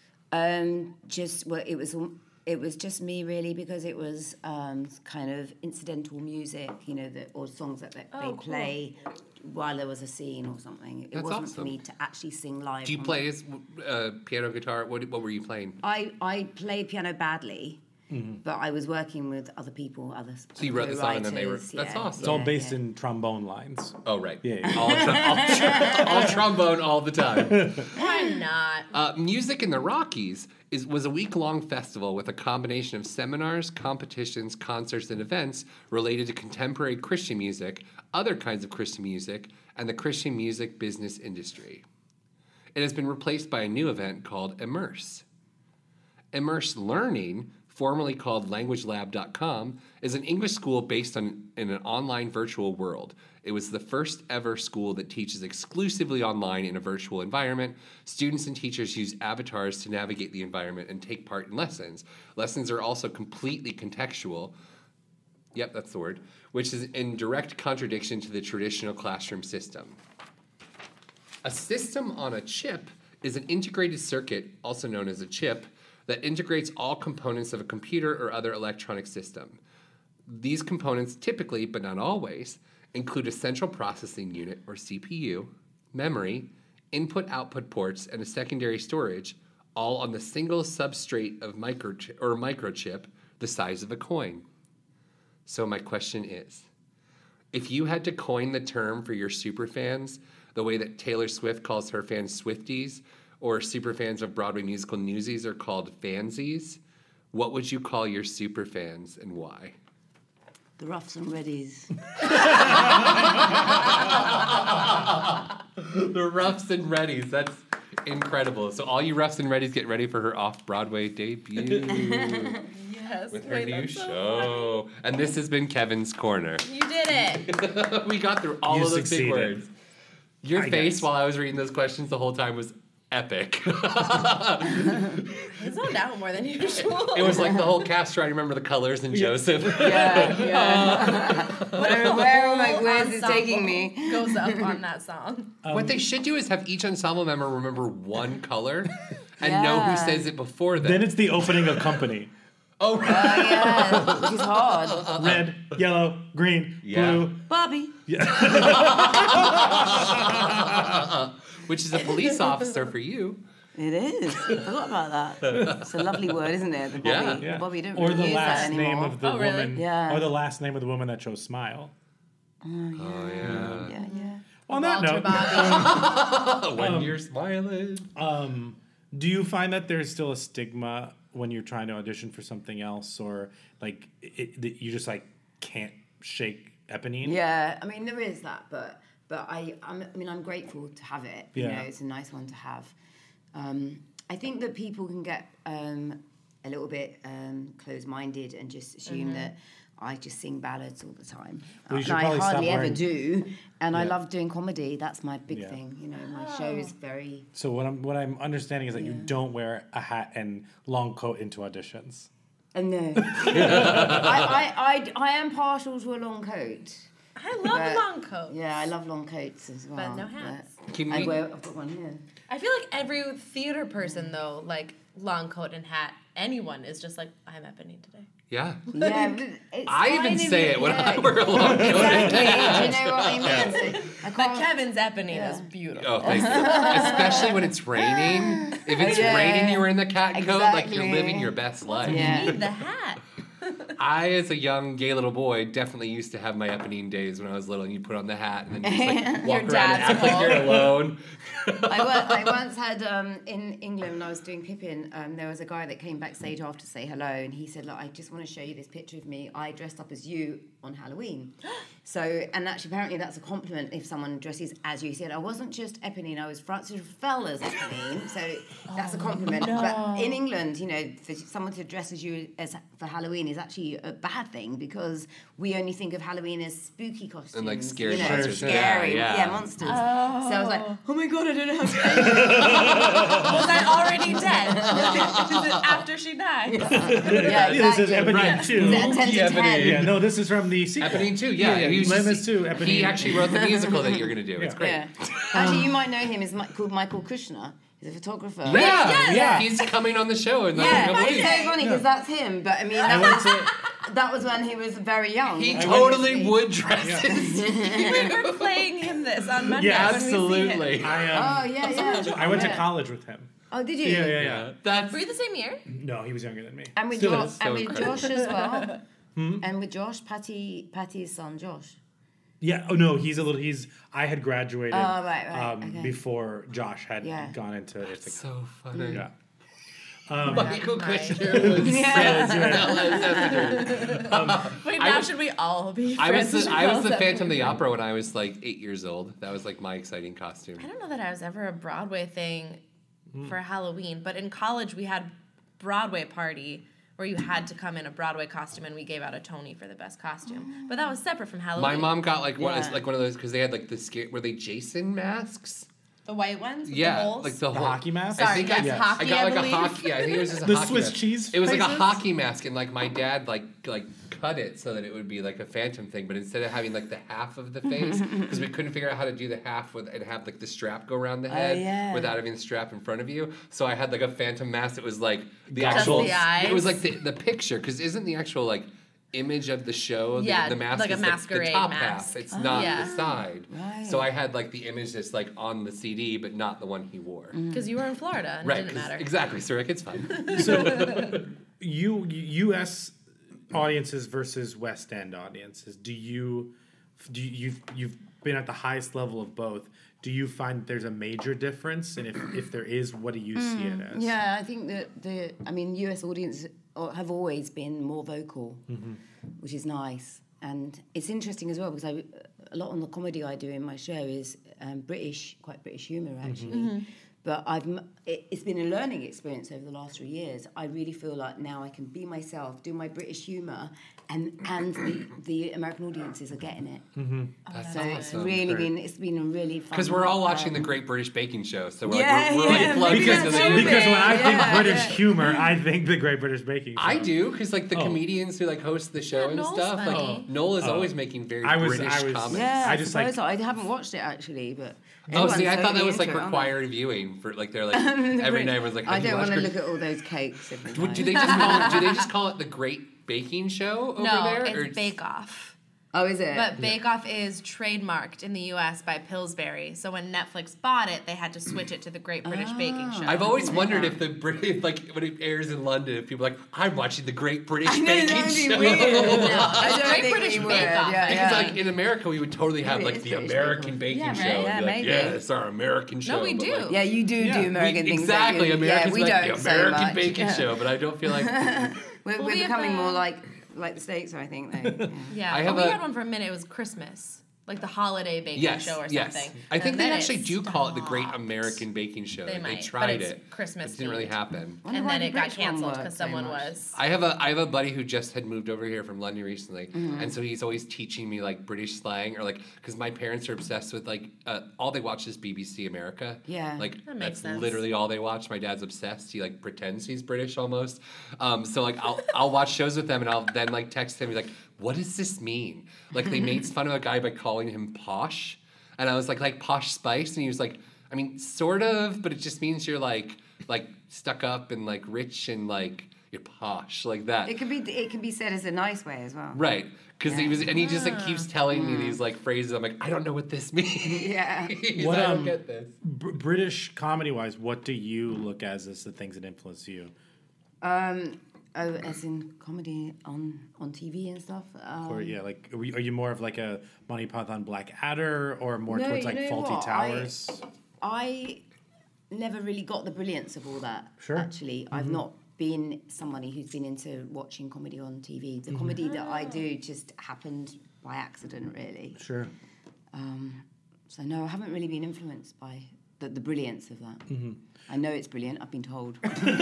It was just me really, because it was kind of incidental music, or songs that they play while there was a scene or something. It wasn't for me to actually sing live. Do you play as piano, guitar? What were you playing? I played piano badly. But I was working with other people, So you wrote the song and then they were... That's awesome. It's all based in trombone lines. Oh, right. Yeah. All trombone all the time. Why not? Music in the Rockies was a week-long festival with a combination of seminars, competitions, concerts, and events related to contemporary Christian music, other kinds of Christian music, and the Christian music business industry. It has been replaced by a new event called Immerse. Immerse Learning, formerly called LanguageLab.com, is an English school based in an online virtual world. It was the first ever school that teaches exclusively online in a virtual environment. Students and teachers use avatars to navigate the environment and take part in lessons. Lessons are also completely contextual. Yep, that's the word. Which is in direct contradiction to the traditional classroom system. A system on a chip is an integrated circuit, also known as a chip, that integrates all components of a computer or other electronic system. These components typically, but not always, include a central processing unit, or CPU, memory, input-output ports, and a secondary storage, all on the single substrate of microchip the size of a coin. So my question is, if you had to coin the term for your superfans, the way that Taylor Swift calls her fans Swifties, or superfans of Broadway musical newsies are called fansies, what would you call your superfans and why? The Roughs and Readies. The Roughs and Readies. That's incredible. So all you Roughs and Readies, get ready for her off-Broadway debut. Yes. With her new show. And this has been Kevin's Corner. You did it. We got through all of those big words. Your face while I was reading those questions the whole time was epic. It's zoned out more than usual. It was like the whole cast trying to remember the colors in Joseph. Where's it taking me? Goes up on that song. What they should do is have each ensemble member remember one color and know who says it before them. Then it's the opening of Company. Oh, right. Yeah, which is hard. Red, yellow, green, blue. Bobby. Which is a police officer for you. It is. I forgot about that. It's a lovely word, isn't it? The Bobby. Yeah. The Bobby don't Or really the use last that anymore. name of the woman. Really? Yeah. Or the last name of the woman that chose Smile. Yeah. On that Walter note, When you're smiling. do you find that there's still a stigma when you're trying to audition for something else, or like that you just like can't shake Eponine? Yeah, I mean there is that, but I'm grateful to have it. You know, it's a nice one to have. I think that people can get a little bit closed-minded and just assume that I just sing ballads all the time. Well, and I hardly ever do. And I love doing comedy. That's my big thing. You know, my show is very... So what I'm understanding is that you don't wear a hat and long coat into auditions. No. I am partial to a long coat. I love long coats. Yeah, I love long coats as well. But no hats. I've got one here. I feel like every theater person, though, like long coat and hat, anyone is just like, I'm Eponine today. Yeah. Yeah, I even say it when I wear a long coat. Exactly. Do you know what I mean? But Kevin's Eponine is beautiful. Oh, thank you. Especially when it's raining. If it's raining, you're in the cat coat, like you're living your best life. You need the hat. I, as a young gay little boy, definitely used to have my Eponine days when I was little, and you put on the hat and then you just like walk around and act like you're alone. I once had, in England, when I was doing Pippin, there was a guy that came backstage after to say hello, and he said, look, I just want to show you this picture of me. I dressed up as you on Halloween. So, and actually, apparently that's a compliment if someone dresses as you. He said, I wasn't just Eponine, I was Francis Raffala's Eponine. So that's a compliment. No. But in England, you know, for someone to dress as you for Halloween is actually a bad thing, because we only think of Halloween as spooky costumes. And like scary monsters. monsters. Scary, Yeah. monsters. So I was like, oh my God, I don't know. Was I already dead? Is it after she died? Yeah, This is exactly. Eponine 2. Is it 10 to 10? Yeah, no, this is from the sequel. Eponine 2, yeah. Yeah, He was Les just- Mis 2, Eponine. He actually wrote the musical that you're going to do. It's great. Yeah. Actually, you might know him. He's called Michael Kushner. He's a photographer. Yeah. He's coming on the show in Yeah, couple it's weeks. so funny because that's him. But I mean, that was when he was very young. He totally would dresses. We're playing him this on Monday. Yeah, when we see absolutely. him. I went to college with him. Oh, did you? Yeah. That's Were you the same year? No, he was younger than me. And with, Still Josh, is. and with incredible. Josh as well. And with Josh, Patty's son, Josh. Yeah. Oh no, he's. I had graduated. right, okay. Before Josh had Yeah. gone into Ithaca. so funny. Yeah. Michael Kushner was Wait, now should we all be I was friends? the Phantom of the Opera when I was like 8 years old. That was like my exciting costume. I don't know that I was ever a Broadway thing for Halloween, but in college we had Broadway party where you had to come in a Broadway costume and we gave out a Tony for the best costume. But that was separate from Halloween. My mom got like one Yeah. of those because they had like were they Jason masks? The white ones with Yeah, the holes? like the whole hockey mask? Sorry, I think yes, hockey, I got like believe. a hockey. Yeah, I think it was just a The hockey Swiss mask. cheese It was like a faces? hockey mask, and like my dad like cut it so that it would be like a phantom thing. But instead of having like the half of the face, because we couldn't figure out how to do the half with and have like the strap go around the head yeah. without having the strap in front of you. So I had like a phantom mask that was like the Just actual. the eyes? It was like the picture because isn't the actual like image of the show Yeah, the mask like a is masquerade the top mask. half. It's not Yeah. the side. Right. So I had like the image that's like on the CD, but not the one he wore. Because you were in Florida and it didn't 'cause- matter. Exactly, Surik, it's fine. So, U.S. audiences versus West End audiences. You've been at the highest level of both. Do you find there's a major difference, and if there is, what do you see it as? Yeah, I think that US audiences have always been more vocal, which is nice. And it's interesting as well because a lot on the comedy I do in my show is quite British humour actually. But it's been a learning experience over the last 3 years. I really feel like now I can be myself, do my British humour, and the American audiences are getting it. So it's awesome. really Great. been a really fun. Because we're all watching the Great British Baking Show, so we're Yeah, like, we're yeah, like plugged maybe into that's the so Because when I Yeah, think British yeah. humor, I think the Great British Baking Show. I do, because like the Oh. comedians who like host the show Yeah, and Noel's stuff, funny. like Noel is always making very I was- British comments. Yeah, I I just suppose like- I haven't watched it actually, but Oh, see, I everyone's thought that totally was like into it, aren't they? required viewing for like they're like every night was like. I "Have you don't want watched to Great-" look at all those cakes every Do night. they just call it the Great Baking Show over No, there? it's Bake Off. Oh, is it? But Bake Off is trademarked in the U.S. by Pillsbury. So when Netflix bought it, they had to switch it to the Great British Baking Show. I've always wondered if the British, like when it airs in London, if people are like, I'm watching the Great British Baking that would be Show. weird. I don't Great think British we would, Bake Off. yeah, Because yeah. like in America, we would totally have Maybe like it's the British American Bake baking Off. show. Yeah, right. We'd be Yeah, like, maybe. yeah, it's our American show. we but, do. like, Yeah, you do American things. exactly. don't you? Americans yeah, we like don't the so American much. baking Yeah. show, but I don't feel like We're we have becoming the- more like the States, I think. Though. Yeah, I but have we a- had one for a minute. It was Christmas, like the holiday baking show or something. yes. I think And they then actually do call it the Great stopped. American Baking Show. They Like, might, tried but it's it. Christmas It didn't really themed. happen. Wonder And why then the it got British one canceled worked because so someone much. was. I have a buddy who just had moved over here from London recently, and so he's always teaching me like British slang or like because my parents are obsessed with like all they watch is BBC America. Yeah. like That makes that's sense. literally all they watch. My dad's obsessed. He like pretends he's British almost. So like I'll watch shows with them and I'll then like text him. He's like, "What does this mean?" Like they made fun of a guy by calling him posh, and I was like Posh Spice, and he was like, I mean, sort of, but it just means you're like stuck up and like rich and like you're posh like that. It can be said as a nice way as well. Right. Because he just like keeps telling me these like phrases. I'm like, I don't know what this means. Yeah. What, I don't get this. British comedy wise, what do you look as the things that influence you? As in comedy on TV and stuff. Or yeah, like are you more of like a Monty Python Blackadder or more No, towards you like know Faulty what? Towers? I never really got the brilliance of all that. Sure. Actually, I've not been somebody who's been into watching comedy on TV. The comedy that I do just happened by accident, really. Sure. So no, I haven't really been influenced by the brilliance of that. I know it's brilliant. I've been told.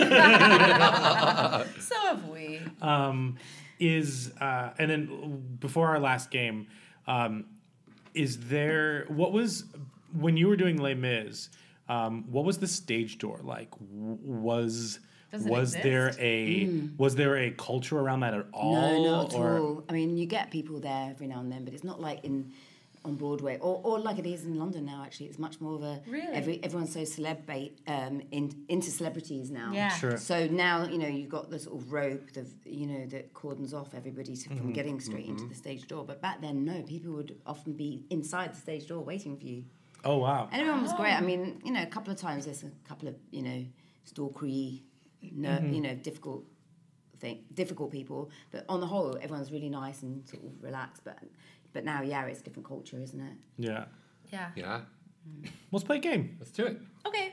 So have we. And then before our last game, is there what was when you were doing Les Mis? What was the stage door like? Was exist? there a culture around that at all? No, not at all. I mean, you get people there every now and then, but it's not like on Broadway or like it is in London now. Actually, it's much more of a everyone's so into celebrities now. Yeah, sure. So now you've got the sort of rope that cordons off everybody from getting straight into the stage door. But back then, no, people would often be inside the stage door waiting for you. Oh wow! And everyone was great. I mean, a couple of times there's a couple of stalkery, difficult people, but on the whole, everyone's really nice and sort of relaxed. But now, it's a different culture, isn't it? Yeah. Yeah. Let's play a game. Let's do it. Okay.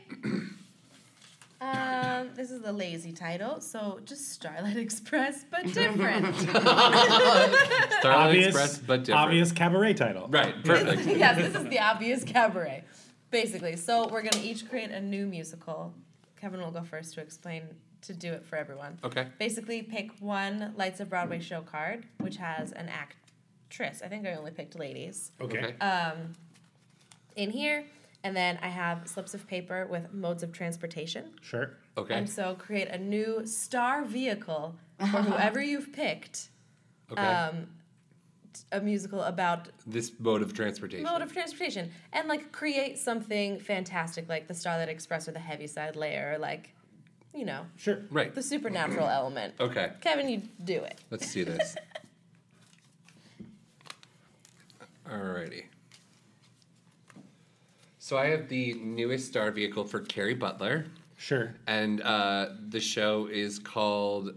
This is the lazy title, so just Starlight Express, but different. Starlight Express, but different. Obvious cabaret title. Right, perfect. Yes, this is the obvious cabaret, basically. So we're going to each create a new musical. Kevin will go first to do it for everyone. Okay. Basically, pick one Lights of Broadway show card, which has an actress. I think I only picked ladies. Okay. In here, and then I have slips of paper with modes of transportation. Sure. Okay. And so create a new star vehicle for whoever you've picked. Okay. A musical about this mode of transportation. And like create something fantastic like the Starlight Express or the Heaviside Layer, like, Sure. Right. the supernatural element. Okay. Kevin, you do it. Let's do this. Alrighty. So I have the newest star vehicle for Carrie Butler. Sure. And the show is called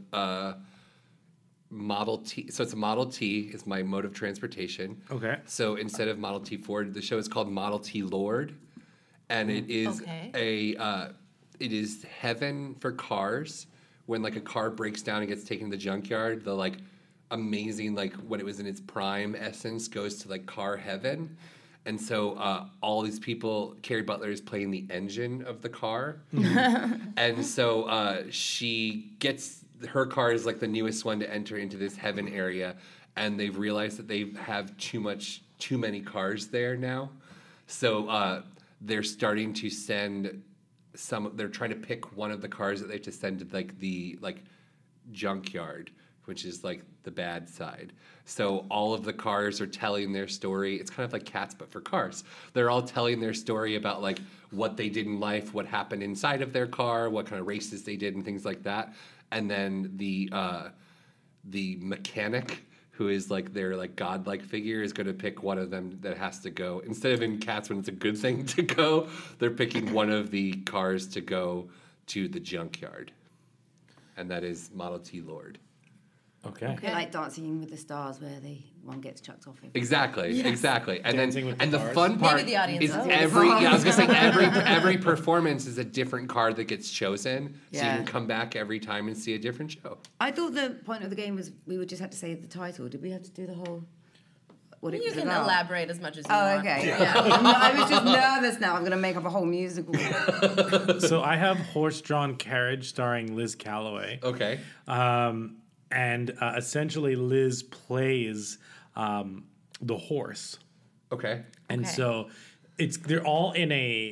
Model T. So it's a Model T is my mode of transportation. Okay. So instead of Model T Ford, the show is called Model T Lord. And it is it is heaven for cars. When like a car breaks down and gets taken to the junkyard, the like amazing, like when it was in its prime essence, goes to like car heaven. And so all these people, Carrie Butler is playing the engine of the car. And so her car is like the newest one to enter into this heaven area. And they've realized that they have too many cars there now. So they're starting to send they're trying to pick one of the cars that they have to send to like the junkyard, which is like the bad side. So all of the cars are telling their story. It's kind of like Cats, but for cars. They're all telling their story about like what they did in life, what happened inside of their car, what kind of races they did, and things like that. And then the mechanic, who is like their like godlike figure, is going to pick one of them that has to go. Instead of in Cats when it's a good thing to go, they're picking one of the cars to go to the junkyard. And that is Model T Lord. Okay. Like Dancing with the Stars, where one gets chucked off. Exactly. And Dancing with the Stars. fun part Maybe the audience is knows. I was gonna say every performance is a different card that gets chosen, so you can come back every time and see a different show. I thought the point of the game was we would just have to say the title. Did we have to do the whole? What it You was can about? elaborate as much as you Oh, want. okay. Yeah. I was just nervous now. I'm going to make up a whole musical. So I have Horse-Drawn Carriage starring Liz Calloway. Okay. And essentially Liz plays the horse. Okay. And so they're all in a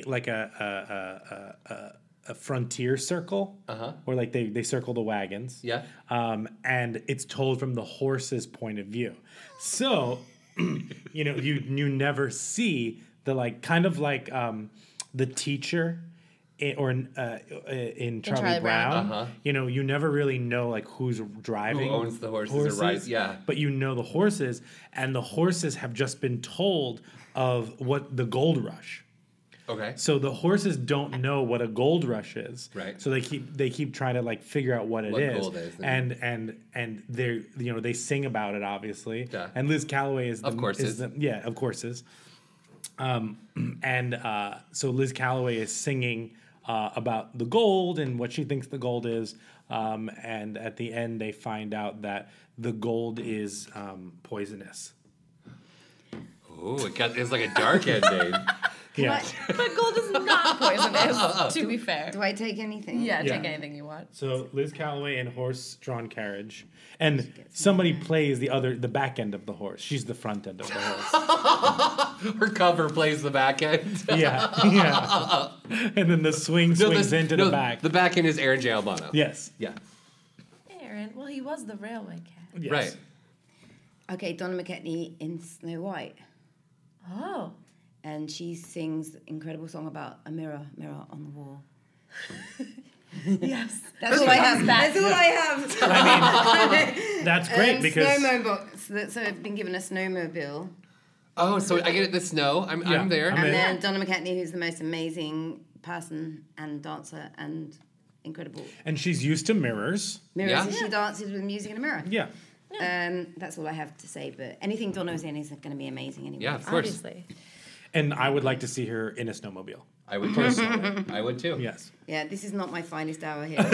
frontier circle, or like they circle the wagons. Yeah. And it's told from the horse's point of view. So, you never see the like kind of like the teacher in Charlie Brown. You never really know like who's driving, who owns the horses or rides. Yeah. But the horses, and the horses have just been told of what the gold rush. Okay. So the horses don't know what a gold rush is. Right. So they keep trying to like figure out what it is. Gold is. And they they sing about it obviously. Yeah. And Liz Calloway is of course is. Of course is. So Liz Calloway is singing about the gold and what she thinks the gold is. And at the end they find out that the gold is poisonous. Oh, it's like a dark ending. Yes. But gold is not poisonous, to be fair. Do I take anything? Yeah, Yeah. take anything you want. So Liz Calloway in horse-drawn carriage, and somebody plays the back end of the horse. She's the front end of the horse. Her cover plays the back end. yeah. And then the swings into the back. The back end is Aaron J. Albano. Yes. Yeah. Aaron, well, he was the railway cat. Yes. Right. Okay, Donna McKechnie in Snow White. Oh. And she sings an incredible song about a mirror on the wall. Yes. That's all I have. That's all I have. I mean, that's great because Snowmobile. So I've been given a snowmobile. Oh, so I get it. The snow. I'm there. I'm And in. then Donna McKechnie, who's the most amazing person and dancer and incredible. And she's used to mirrors. Mirrors, Yeah. and she dances with music in a mirror. Yeah. That's all I have to say. But anything Donna's in is going to be amazing anyway. Yeah, of course. Obviously. And I would like to see her in a snowmobile. I would personally. I would too. Yes. Yeah, this is not my finest hour here.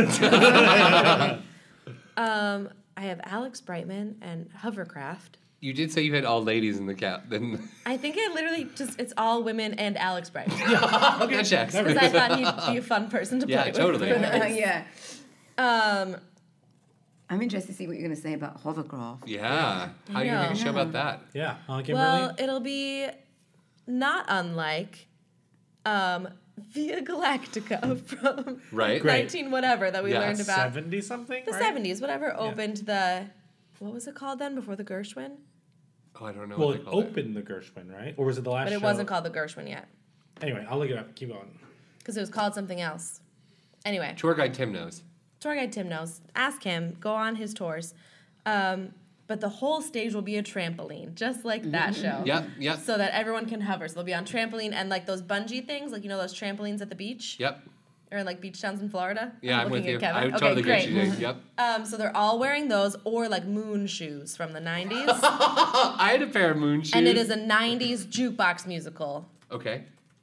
I have Alex Brightman and Hovercraft. You did say you had all ladies in the cap. Then I think it literally it's all women and Alex Brightman. okay, that checks. Because I thought he'd be a fun person to play with. totally. Yeah. Um, I'm interested to see what you're going to say about hovercraft. Yeah. How are you gonna make a show about that? Yeah. Kimberly? well, it'll be not unlike Via Galactica from Right. Great. 19 whatever that we Yeah, learned about. 70 something. The right? 70s, whatever, opened the, what was it called then before the Gershwin? Oh, I don't know. Well, what it they call opened the Gershwin, right? Or was it the last But it show? wasn't called the Gershwin yet. Anyway, I'll look it up. Keep going. Because it was called something else. Anyway, Tour guide Tim knows. tour guide Tim knows. Ask him. Go on his tours. But the whole stage will be a trampoline, just like that show. Yep. So that everyone can hover. So they'll be on trampoline and like those bungee things, like you know those trampolines at the beach? Yep. Or in like beach towns in Florida? Yeah, I'm with looking you. at Kevin. I totally great. get you. Yep. So they're all wearing those or like moon shoes from the 90s. I had a pair of moon shoes. And it is a 90s jukebox musical. Okay.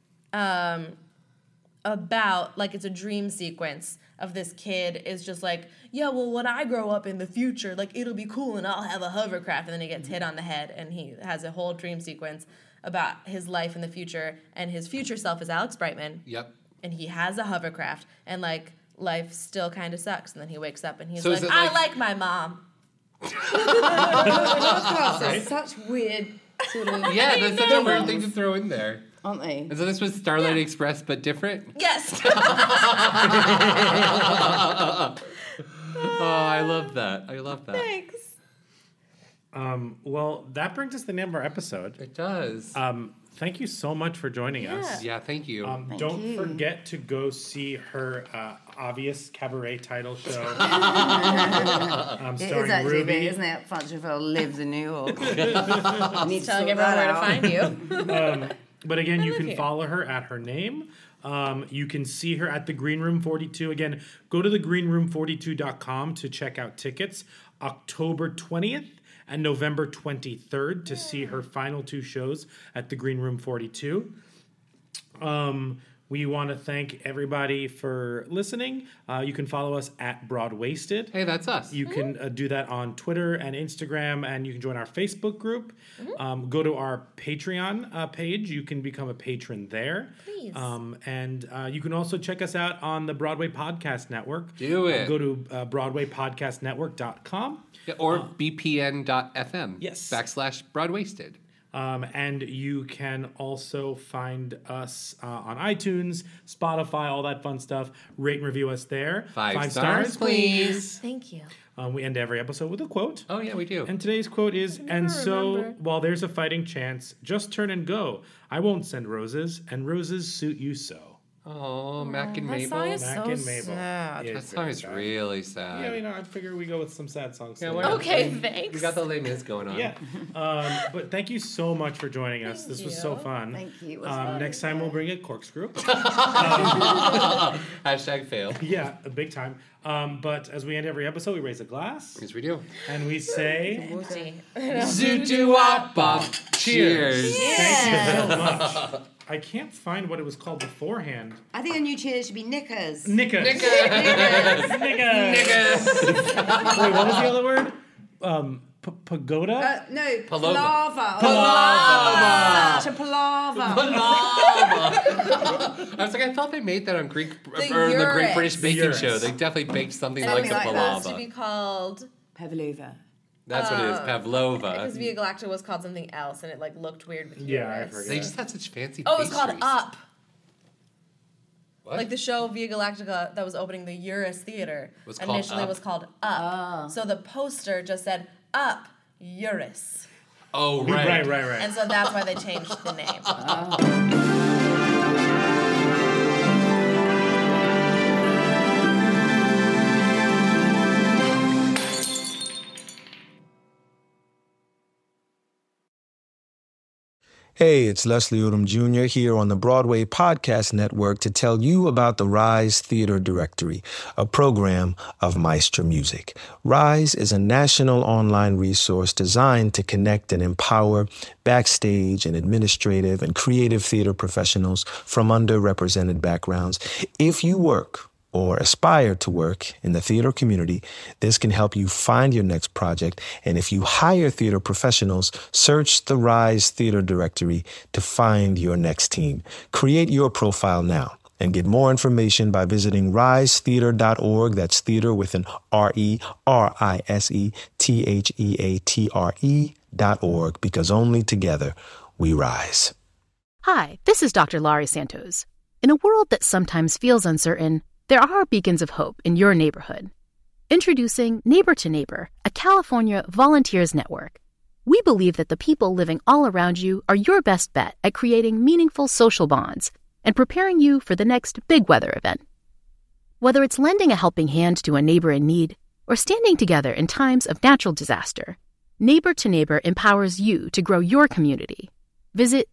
About like it's a dream sequence of this kid is just like, yeah, well, when I grow up in the future, like it'll be cool and I'll have a hovercraft, and then he gets hit on the head and he has a whole dream sequence about his life in the future, and his future self is Alex Brightman. Yep. And he has a hovercraft, and like life still kind of sucks, and then he wakes up and he's So is like, it I like- like my mom. Podcasts are such weird sort of, Yeah, that's such a weird thing to throw in there. aren't they? And so this was Starlight Express, but different? Yes. Oh, I love that. I love that. Thanks. Well, that brings us to the end of our episode. It does. Thank you so much for joining us. Yeah, thank you. Don't forget to go see her obvious cabaret title show. It is Starring actually Ruby. big, isn't it? Funchville lives in New York. Need to Telling sort everyone that where to out. find you. But again, you live can here. follow her at her name. You can see her at the Green Room 42. Again, go to thegreenroom42.com to check out tickets. October 20th and November 23rd to see her final two shows at the Green Room 42. We want to thank everybody for listening. You can follow us at Broadwasted. Hey, that's us. You can do that on Twitter and Instagram, and you can join our Facebook group. Go to our Patreon page. You can become a patron there. Please. And you can also check us out on the Broadway Podcast Network. Do it. Go to BroadwayPodcastNetwork.com. Yeah, or bpn.fm. Yes. /Broadwasted. And you can also find us on iTunes, Spotify, all that fun stuff. Rate and review us there. 5 stars, please. Thank you. We end every episode with a quote. Oh, yeah, we do. And today's quote is, "And so, remember. while there's a fighting chance, just turn and go. I won't send roses, and roses suit you so." Oh, Mac and That Mabel. song is Mac so and Mabel. sad. It That is song very is sad. really sad. Yeah, you know, I figure we go with some sad songs. Yeah, today. why not? Okay, thanks. We got the Les Mis going on. Yeah. But thank you so much for joining us. This was so you. fun. Thank you. It was fun. Next time we'll bring a corkscrew. #fail. Yeah, big time. But as we end every episode, we raise a glass Yes, we do. and we say, Zoot-wop-bop. Cheers. "Thank you so much." I can't find what it was called beforehand. I think a new cheers should be knickers. Knickers. Niggas. Niggas. Wait, what was the other word? Pagoda? No, Palava. Palava. Such a palaver. I was like, I thought they made that on Greek or the Urus. Great British Baking The Show. Urus. They definitely baked something like Something the like that. It used to palava. be called... Pavlova. That's what it is, pavlova. Because Via Galactica was called something else, and it like looked weird with Yeah, I Urus. forget. They just had such fancy Oh, it was called pastries. Up. What? Like the show Via Galactica that was opening the Eurus Theater Was called initially Up? was called Up. So the poster just said Up Eurus. Oh, right. Right. And so that's why they changed the name. Hey, it's Leslie Odom Jr. here on the Broadway Podcast Network to tell you about the Rise Theater Directory, a program of Maestro Music. Rise is a national online resource designed to connect and empower backstage and administrative and creative theater professionals from underrepresented backgrounds. If you work or aspire to work in the theater community, this can help you find your next project. And if you hire theater professionals, search the Rise Theater Directory to find your next team. Create your profile now and get more information by visiting risetheater.org. That's theater with an RERISETHEATRE.org, because only together we rise. Hi, this is Dr. Laurie Santos. In a world that sometimes feels uncertain, there are beacons of hope in your neighborhood. Introducing Neighbor to Neighbor, a California volunteers network. We believe that the people living all around you are your best bet at creating meaningful social bonds and preparing you for the next big weather event. Whether it's lending a helping hand to a neighbor in need or standing together in times of natural disaster, Neighbor to Neighbor empowers you to grow your community. Visit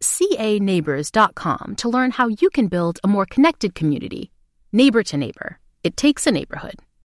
caneighbors.com to learn how you can build a more connected community. Neighbor to Neighbor. It takes a neighborhood.